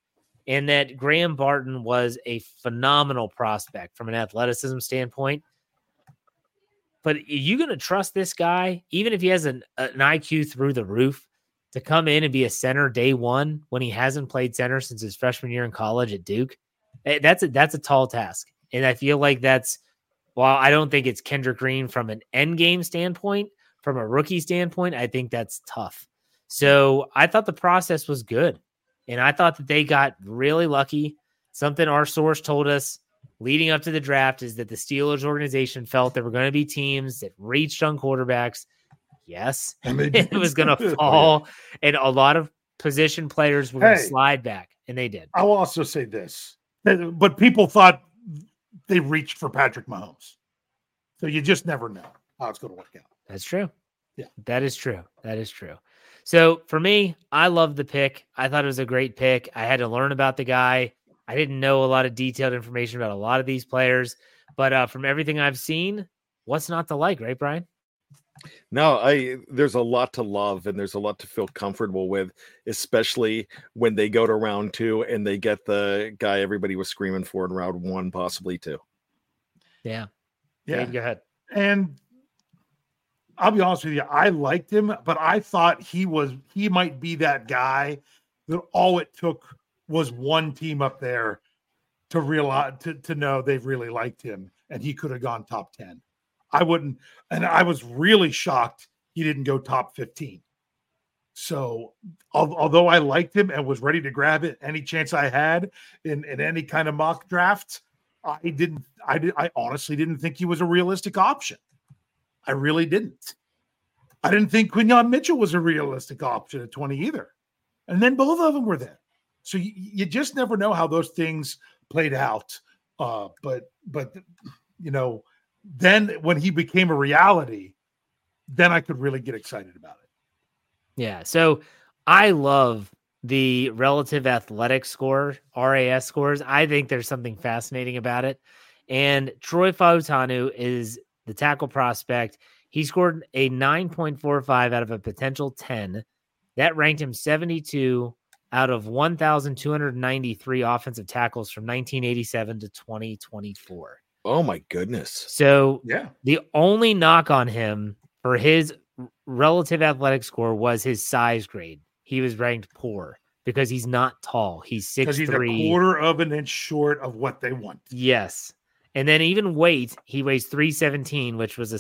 and that Graham Barton was a phenomenal prospect from an athleticism standpoint. But are you going to trust this guy, even if he has an IQ through the roof, to come in and be a center day one when he hasn't played center since his freshman year in college at Duke? That's a tall task. And I feel like while I don't think it's Kendrick Green from an end game standpoint, from a rookie standpoint, I think that's tough. So I thought the process was good. And I thought that they got really lucky. Something our source told us leading up to the draft is that the Steelers organization felt there were going to be teams that reached on quarterbacks. Yes, it was going to fall, and a lot of position players were going to slide back, and they did. I will also say this, but people thought they reached for Patrick Mahomes. So you just never know how it's going to work out. That's true. Yeah, that is true. That is true. So for me, I loved the pick. I thought it was a great pick. I had to learn about the guy. I didn't know a lot of detailed information about a lot of these players, but from everything I've seen, what's not to like, right, Brian? No, there's a lot to love and there's a lot to feel comfortable with, especially when they go to round 2 and they get the guy everybody was screaming for in round 1, possibly 2. Yeah. Yeah. Go ahead. And I'll be honest with you, I liked him, but I thought he might be that guy that all it took was one team up there to realize to know they've really liked him, and he could have gone top 10. I wouldn't, and I was really shocked he didn't go top 15. So although I liked him and was ready to grab it any chance I had in any kind of mock draft, I honestly didn't think he was a realistic option. I really didn't. I didn't think Quinyon Mitchell was a realistic option at 20 either. And then both of them were there. So you just never know how those things played out. But you know, then when he became a reality, then I could really get excited about it. Yeah. So I love the relative athletic score, RAS scores. I think there's something fascinating about it. And Troy Fautanu is the tackle prospect. He scored a 9.45 out of a potential 10. That ranked him 72 out of 1,293 offensive tackles from 1987 to 2024. Oh my goodness. So yeah, the only knock on him for his relative athletic score was his size grade. He was ranked poor because he's not tall. He's 6'3". Because he's a quarter of an inch short of what they want. Yes. And then even weight, he weighs 317, which was a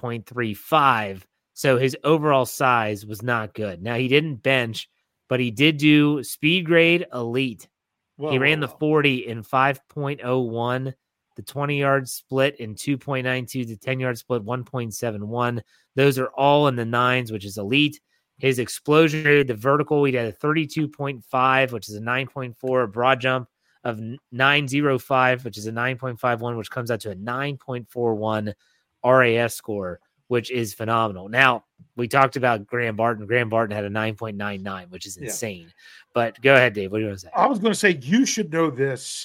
7.35. So his overall size was not good. Now, he didn't bench, but he did do speed grade elite. He ran the 40 in 5.01, the 20-yard split in 2.92, the 10-yard split 1.71. Those are all in the 9s, which is elite. His explosion rate, the vertical, he had a 32.5, which is a 9.4, a broad jump of 9.05, which is a 9.51, which comes out to a 9.41 RAS score, which is phenomenal. Now, we talked about Graham Barton. Graham Barton had a 9.99, which is insane. Yeah. But go ahead, Dave. What do you want to say? I was going to say you should know this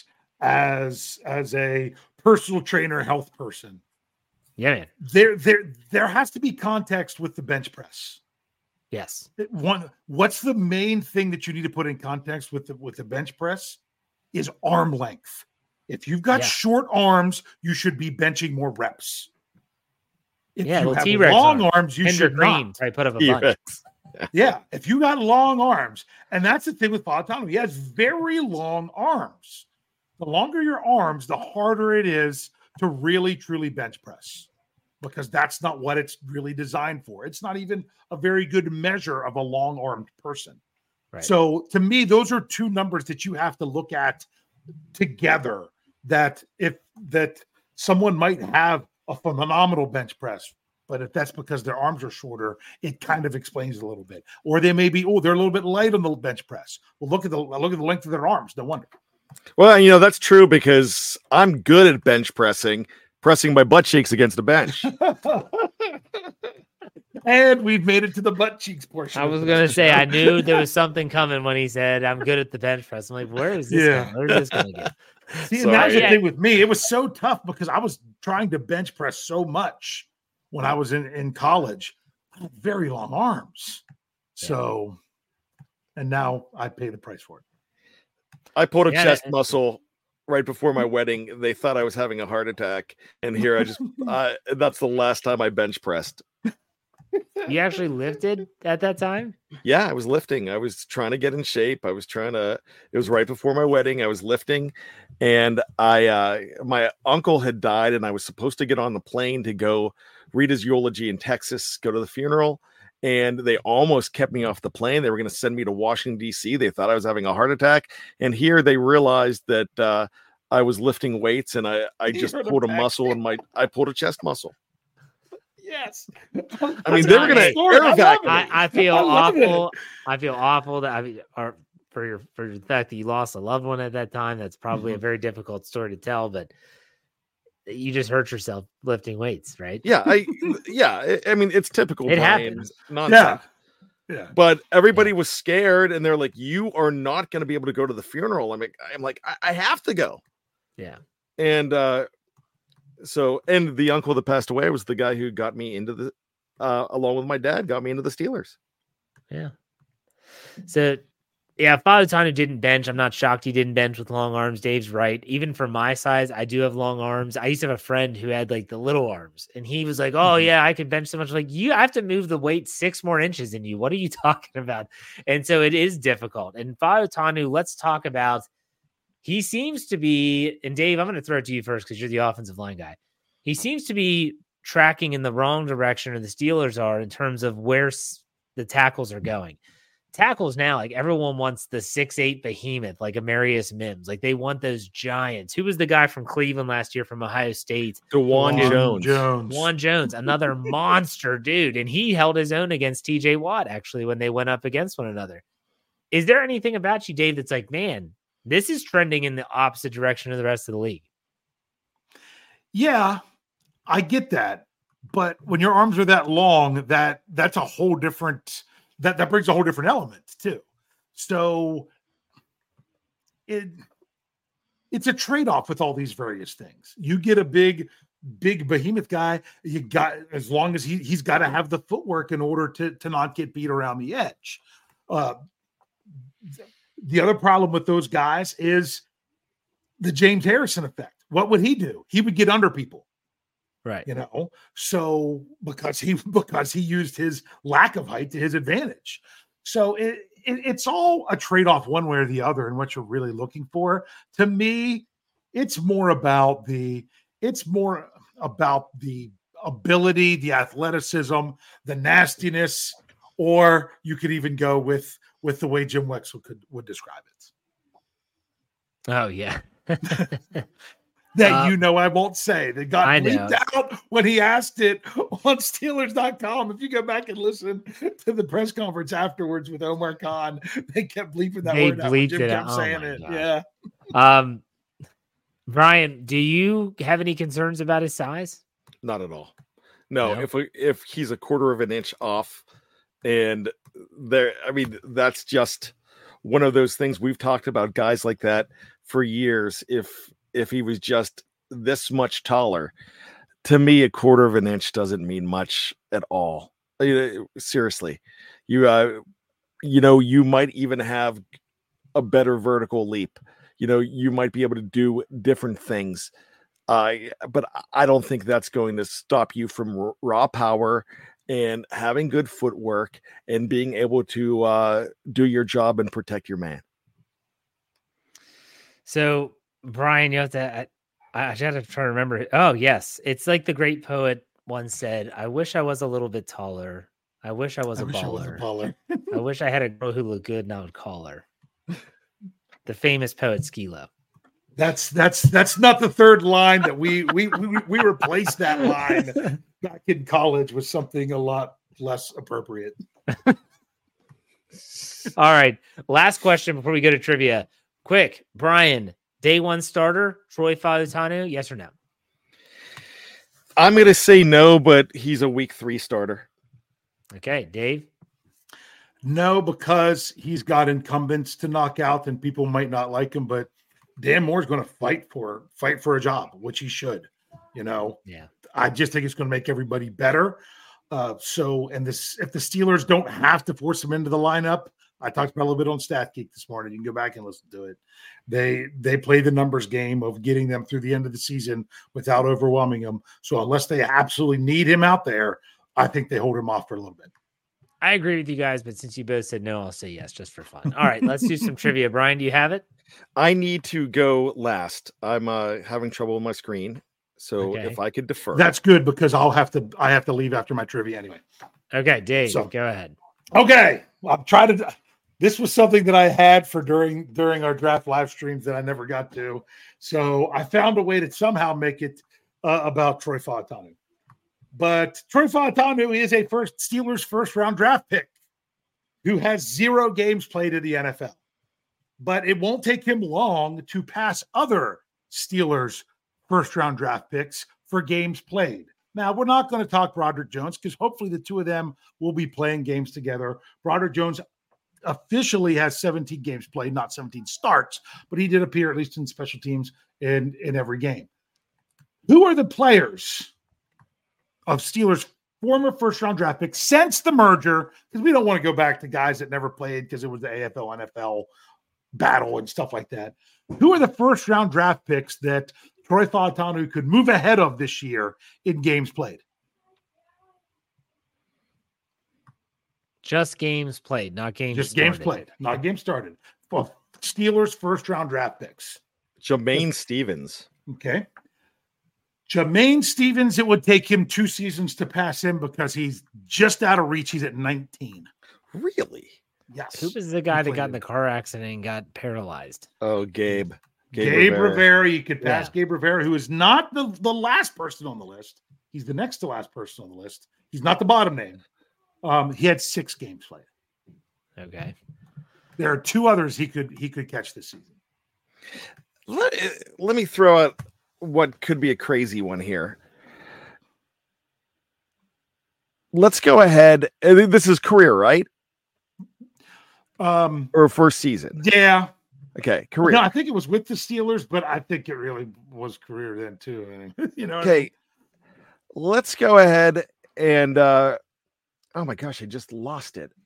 as a personal trainer, health person. Yeah, man. There has to be context with the bench press. Yes. What's the main thing that you need to put in context with the bench press is arm length. If you've got short arms, you should be benching more reps. If you have T-Rex long arms, you should not. I put up a bunch. Yeah, if you got long arms, and that's the thing with Fautanu. He has very long arms. The longer your arms, the harder it is to really, truly bench press, because that's not what it's really designed for. It's not even a very good measure of a long-armed person. Right. So to me, those are two numbers that you have to look at together, that someone might have a phenomenal bench press, but if that's because their arms are shorter, it kind of explains it a little bit. Or they may be, they're a little bit light on the bench press. Well, look at the length of their arms. No wonder. Well, that's true, because I'm good at bench pressing my butt cheeks against the bench. And we've made it to the butt cheeks portion. I was going to say, I knew there was something coming when he said, I'm good at the bench press. I'm like, where is this going? Where's this going to get? See, and that's the thing with me. It was so tough because I was trying to bench press so much when I was in college. I had very long arms. So, and now I pay the price for it. I pulled a chest muscle right before my wedding. They thought I was having a heart attack, and here I just that's the last time I bench pressed. You actually lifted at that time? Yeah, I was lifting. I was trying to get in shape. It was right before my wedding. I was lifting, and my uncle had died, and I was supposed to get on the plane to go read his eulogy in Texas, go to the funeral. And they almost kept me off the plane. They were going to send me to Washington, D.C. They thought I was having a heart attack. And here they realized that I was lifting weights, and I just pulled a muscle I pulled a chest musle. Yes. I mean, they were going to I feel awful. I feel awful for the fact that you lost a loved one at that time. That's probably a very difficult story to tell, but you just hurt yourself lifting weights, right? Yeah. I mean, it's typical. It happens. Nonsense. Yeah. But everybody was scared, and they're like, you are not going to be able to go to the funeral. I'm like, I have to go. Yeah. And, and the uncle that passed away was the guy who got me into the, along with my dad, got me into the Steelers. Yeah. So, yeah, Fautanu didn't bench. I'm not shocked he didn't bench with long arms. Dave's right. Even for my size, I do have long arms. I used to have a friend who had like the little arms, and he was like, oh, yeah, I could bench so much. Like, I have to move the weight 6 more inches than you. What are you talking about? And so it is difficult. And Fautanu, let's talk about, he seems to be, and Dave, I'm going to throw it to you first because you're the offensive line guy. He seems to be tracking in the wrong direction, or the Steelers are, in terms of where the tackles are going. Tackles now, like everyone wants the 6'8" behemoth, like Amarius Mims. Like they want those giants. Who was the guy from Cleveland last year from Ohio State? Juwan Jones. Juwan Jones, another monster dude. And he held his own against TJ Watt, actually, when they went up against one another. Is there anything about you, Dave, that's like, man, this is trending in the opposite direction of the rest of the league? Yeah, I get that. But when your arms are that long, that's a whole different... That brings a whole different element too. So it's a trade-off with all these various things. You get a big behemoth guy, you got, as long as he's got to have the footwork in order to not get beat around the edge. The other problem with those guys is the James Harrison effect. What would he do? He would get under people. Right. So because he used his lack of height to his advantage. So it's all a trade-off one way or the other and what you're really looking for. To me, it's more about the ability, the athleticism, the nastiness, or you could even go with the way Jim Wexell would describe it. Oh, yeah. That I won't say. That got bleeped out when he asked it on Steelers.com. If you go back and listen to the press conference afterwards with Omar Khan, they kept bleeping that word out. Jim kept saying it. Yeah. Brian, do you have any concerns about his size? Not at all. No. If he's a quarter of an inch off, and that's just one of those things we've talked about, guys like that for years. If he was just this much taller, to me, a quarter of an inch doesn't mean much at all. Seriously, you might even have a better vertical leap. You might be able to do different things. But I don't think that's going to stop you from raw power and having good footwork and being able to do your job and protect your man. So, Brian, you have to, I had to try to remember. Oh, yes. It's like the great poet once said, I wish I was a little bit taller. I wish I was a baller. I wish I had a girl who looked good and I would call her. The famous poet Skilo. That's not the third line that we replaced that line back in college with something a lot less appropriate. All right. Last question before we go to trivia. Quick, Brian. Day one starter, Troy Fautanu, yes or no? I'm going to say no, but he's a week 3 starter. Okay, Dave? No, because he's got incumbents to knock out and people might not like him, but Dan Moore's going to fight for a job, which he should, Yeah. I just think it's going to make everybody better. If the Steelers don't have to force him into the lineup, I talked about a little bit on Stat Geek this morning. You can go back and listen to it. They play the numbers game of getting them through the end of the season without overwhelming them. So unless they absolutely need him out there, I think they hold him off for a little bit. I agree with you guys, but since you both said no, I'll say yes just for fun. All right, let's do some trivia. Brian, do you have it? I need to go last. I'm having trouble with my screen. So if I could defer. That's good because I have to leave after my trivia anyway. Okay, Dave, go ahead. Okay. I'm trying to. This was something that I had for during our draft live streams that I never got to. So I found a way to somehow make it about Troy Fautanu. But Troy Fautanu is a Steelers first-round draft pick who has 0 games played in the NFL. But it won't take him long to pass other Steelers first-round draft picks for games played. Now, we're not going to talk Broderick Jones because hopefully the two of them will be playing games together. Broderick Jones officially has 17 games played, not 17 starts, but he did appear at least in special teams in every game. Who are the players of Steelers' former first-round draft picks since the merger? Because we don't want to go back to guys that never played because it was the AFL, NFL battle and stuff like that. Who are the first-round draft picks that Troy Fautanu could move ahead of this year in games played? Just games played, not games Just started. games played, not games started. Well, Steelers first-round draft picks. Jermaine Stevens. Okay. Jermaine Stevens, it would take him 2 seasons to pass him because he's just out of reach. He's at 19. Really? Yes. Who was the guy that got in the car accident and got paralyzed? Oh, Gabe. Gabe Rivera. You could pass Gabe Rivera, who is not the last person on the list. He's the next to last person on the list. He's not the bottom name. He had 6 games played. Okay. There are 2 others he could catch this season. Let me throw out what could be a crazy one here. Let's go ahead. This is career, right? Or first season? Yeah. Okay, career. No, I think it was with the Steelers, but I think it really was career then too. You know. Okay. Let's go ahead and oh my gosh, I just lost it.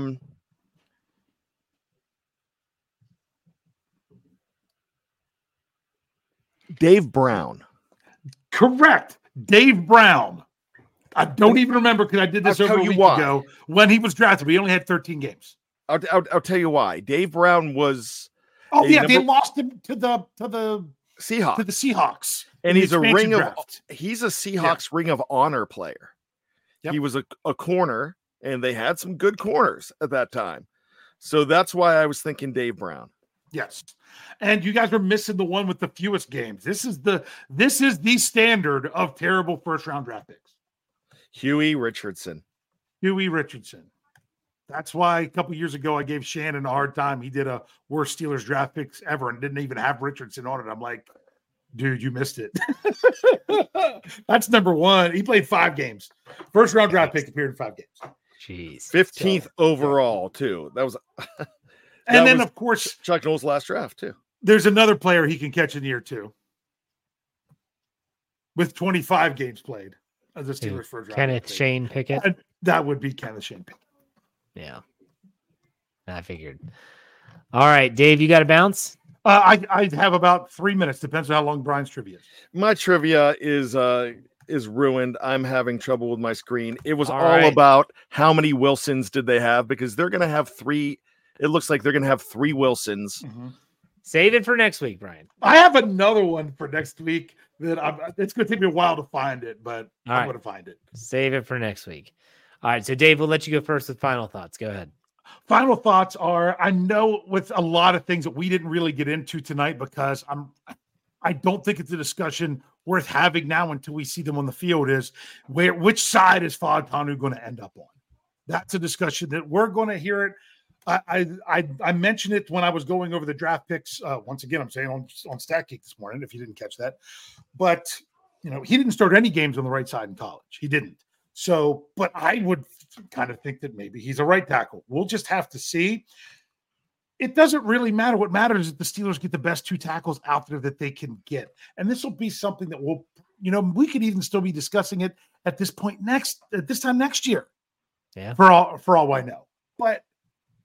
Dave Brown. Correct. Dave Brown. I don't even remember because I did this over a week ago when he was drafted. We only had 13 games. I'll tell you why. Dave Brown was. Oh yeah, they lost him to the Seahawks. To the Seahawks, and he's a Seahawks Ring of Honor player. Yep. He was a corner, and they had some good corners at that time. So that's why I was thinking Dave Brown. Yes. And you guys were missing the one with the fewest games. This is the standard of terrible first round draft picks. Huey Richardson. That's why a couple years ago I gave Shannon a hard time. He did a worst Steelers draft picks ever and didn't even have Richardson on it. I'm like, dude, you missed it. That's number one. He played 5 games. First round draft pick appeared in 5 games. Jeez. 15th overall, too. That was and then, of course, Chuck Noll's last draft, too. There's another player he can catch in year 2 with 25 games played as a Steelers first round. Kenneth Shane Pickett. That would be Kenneth Shane Pickett. Yeah. I figured. All right, Dave, you got to bounce? I have about 3 minutes. Depends on how long Brian's trivia is. My trivia is ruined. I'm having trouble with my screen. It was all about how many Wilsons did they have, because they're going to have 3. It looks like they're going to have 3 Wilsons. Mm-hmm. Save it for next week, Brian. I have another one for next week that it's going to take me a while to find it, but I'm going to find it. Save it for next week. All right, so Dave, we'll let you go first with final thoughts. Go ahead. Final thoughts are, I know with a lot of things that we didn't really get into tonight because I don't think it's a discussion worth having now until we see them on the field, is which side is Fautanu going to end up on? That's a discussion that we're going to hear it. I mentioned it when I was going over the draft picks. Once again, I'm saying on Stat Geek this morning, if you didn't catch that. But, he didn't start any games on the right side in college. He didn't. So, but I would kind of think that maybe he's a right tackle. We'll just have to see. It doesn't really matter. What matters is the Steelers get the best 2 tackles out there that they can get. And this will be something that we could even still be discussing it at this time next year. Yeah. For all I know. But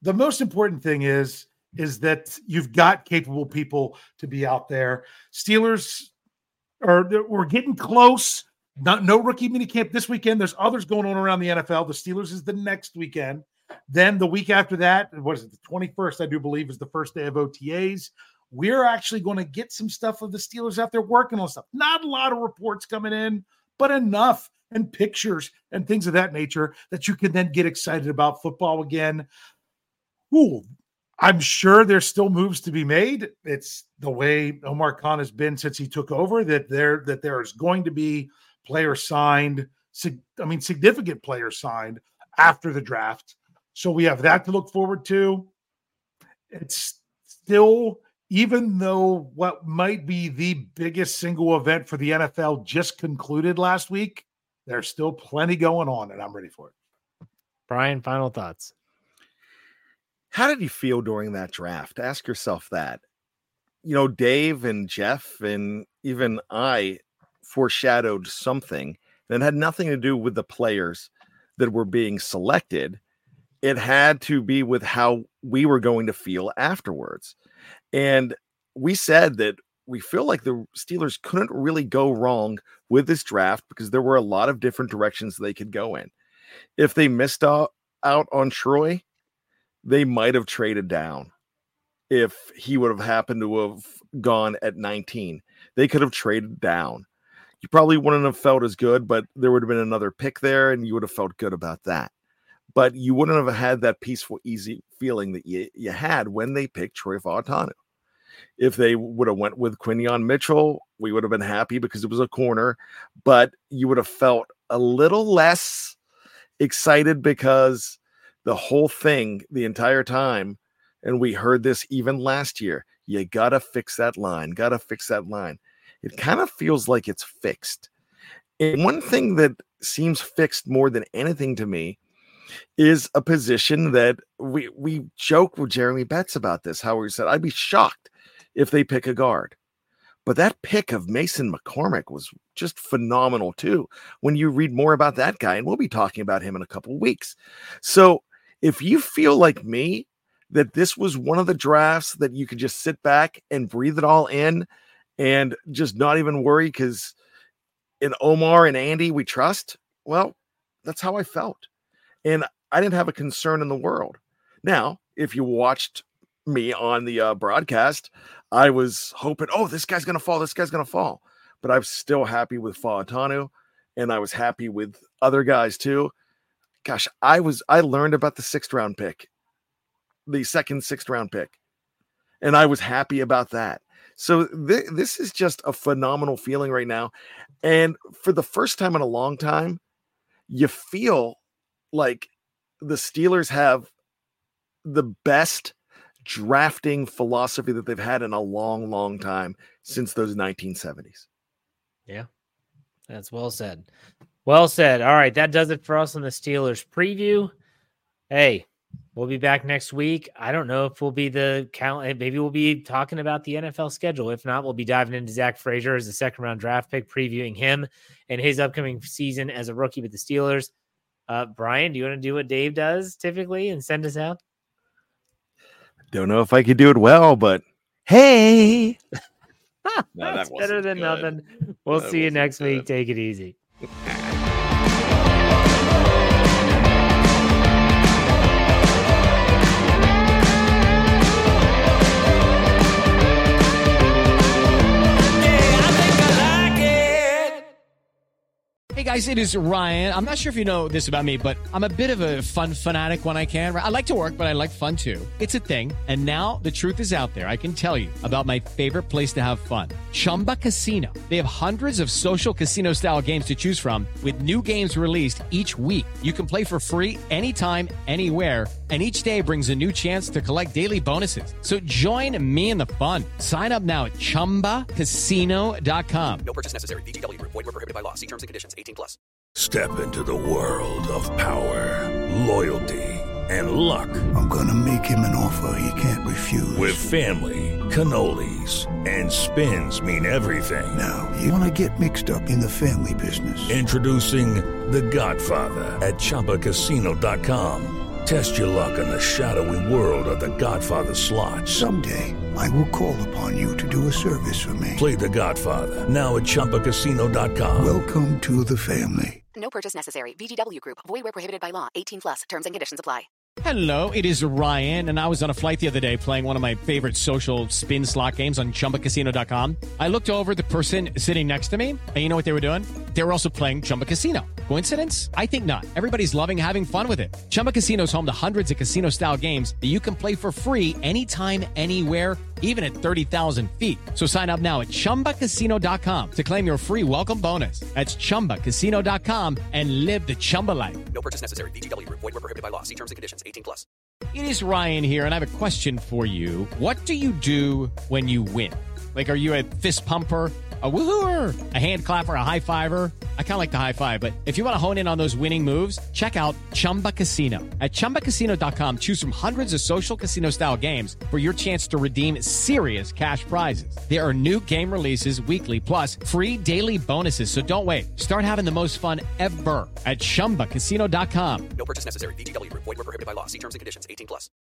the most important thing is that you've got capable people to be out there. Steelers we're getting close. No rookie minicamp this weekend. There's others going on around the NFL. The Steelers is the next weekend. Then the week after that, what is it? The 21st, I do believe, is the first day of OTAs. We're actually going to get some stuff of the Steelers out there working on stuff. Not a lot of reports coming in, but enough, and pictures and things of that nature that you can then get excited about football again. Ooh, I'm sure there's still moves to be made. It's the way Omar Khan has been since he took over, that there is going to be players signed, significant players signed after the draft. So we have that to look forward to. It's still, even though what might be the biggest single event for the NFL just concluded last week, there's still plenty going on, and I'm ready for it. Brian, final thoughts. How did you feel during that draft? Ask yourself that. You know, Dave and Jeff and even I foreshadowed something that had nothing to do with the players that were being selected. It had to be with how we were going to feel afterwards. And we said that we feel like the Steelers couldn't really go wrong with this draft because there were a lot of different directions they could go in. If they missed out on Troy, they might have traded down. If he would have happened to have gone at 19, they could have traded down. You probably wouldn't have felt as good, but there would have been another pick there and you would have felt good about that. But you wouldn't have had that peaceful, easy feeling that you had when they picked Troy Fautanu. If they would have went with Quinyon Mitchell, we would have been happy because it was a corner, but you would have felt a little less excited because the whole thing, the entire time, and we heard this even last year, you got to fix that line, got to fix that line. It kind of feels like it's fixed. And one thing that seems fixed more than anything to me is a position that we joked with Jeremy Betts about this, how we said, I'd be shocked if they pick a guard. But that pick of Mason McCormick was just phenomenal too. When you read more about that guy, and we'll be talking about him in a couple of weeks. So if you feel like me, that this was one of the drafts that you could just sit back and breathe it all in and just not even worry because in Omar and Andy we trust, well, that's how I felt. And I didn't have a concern in the world. Now, if you watched me on the broadcast, I was hoping, oh, this guy's going to fall, this guy's going to fall. But I'm still happy with Fautanu, and I was happy with other guys too. Gosh, I learned about the sixth round pick, the second sixth round pick, and I was happy about that. So this is just a phenomenal feeling right now. And for the first time in a long time, you feel like the Steelers have the best drafting philosophy that they've had in a long, long time since those 1970s. Yeah, that's well said. Well said. All right, that does it for us on the Steelers preview. Hey, we'll be back next week. I don't know if we'll be maybe we'll be talking about the NFL schedule. If not, we'll be diving into Zach Frazier as a second-round draft pick, previewing him and his upcoming season as a rookie with the Steelers. Brian, do you want to do what Dave does typically and send us out? Don't know if I could do it well, but hey. No, that's better than nothing. We'll see you next week. Take it easy. Hey guys, it is Ryan. I'm not sure if you know this about me, but I'm a bit of a fun fanatic when I can. I like to work, but I like fun too. It's a thing. And now the truth is out there. I can tell you about my favorite place to have fun. Chumba Casino. They have hundreds of social casino style games to choose from with new games released each week. You can play for free anytime, anywhere. And each day brings a new chance to collect daily bonuses. So join me in the fun. Sign up now at ChumbaCasino.com. No purchase necessary. VGW Group. Void where prohibited by law. See terms and conditions. 18+. Step into the world of power, loyalty, and luck. I'm gonna make him an offer he can't refuse. With family, cannolis, and spins mean everything. Now, you wanna get mixed up in the family business. Introducing The Godfather at ChumbaCasino.com. Test your luck in the shadowy world of The Godfather slot. Someday, I will call upon you to do a service for me. Play The Godfather, now at ChumbaCasino.com. Welcome to the family. No purchase necessary. VGW Group. Void where prohibited by law. 18+. Terms and conditions apply. Hello, it is Ryan, and I was on a flight the other day playing one of my favorite social spin slot games on ChumbaCasino.com. I looked over at the person sitting next to me, and you know what they were doing? They were also playing Chumba Casino. Coincidence? I think not. Everybody's loving having fun with it. Chumba Casino is home to hundreds of casino-style games that you can play for free anytime, anywhere, even at 30,000 feet. So sign up now at ChumbaCasino.com to claim your free welcome bonus. That's ChumbaCasino.com and live the Chumba life. No purchase necessary. VGW Group. Void where prohibited by law. See terms and conditions. 18+. It is Ryan here, and I have a question for you. What do you do when you win? Like, are you a fist pumper, a woohooer, a hand clapper, a high fiver? I kind of like the high five, but if you want to hone in on those winning moves, check out Chumba Casino. At ChumbaCasino.com, choose from hundreds of social casino-style games for your chance to redeem serious cash prizes. There are new game releases weekly, plus free daily bonuses, so don't wait. Start having the most fun ever at ChumbaCasino.com. No purchase necessary. VGW Group. Void where prohibited by law. See terms and conditions. 18+.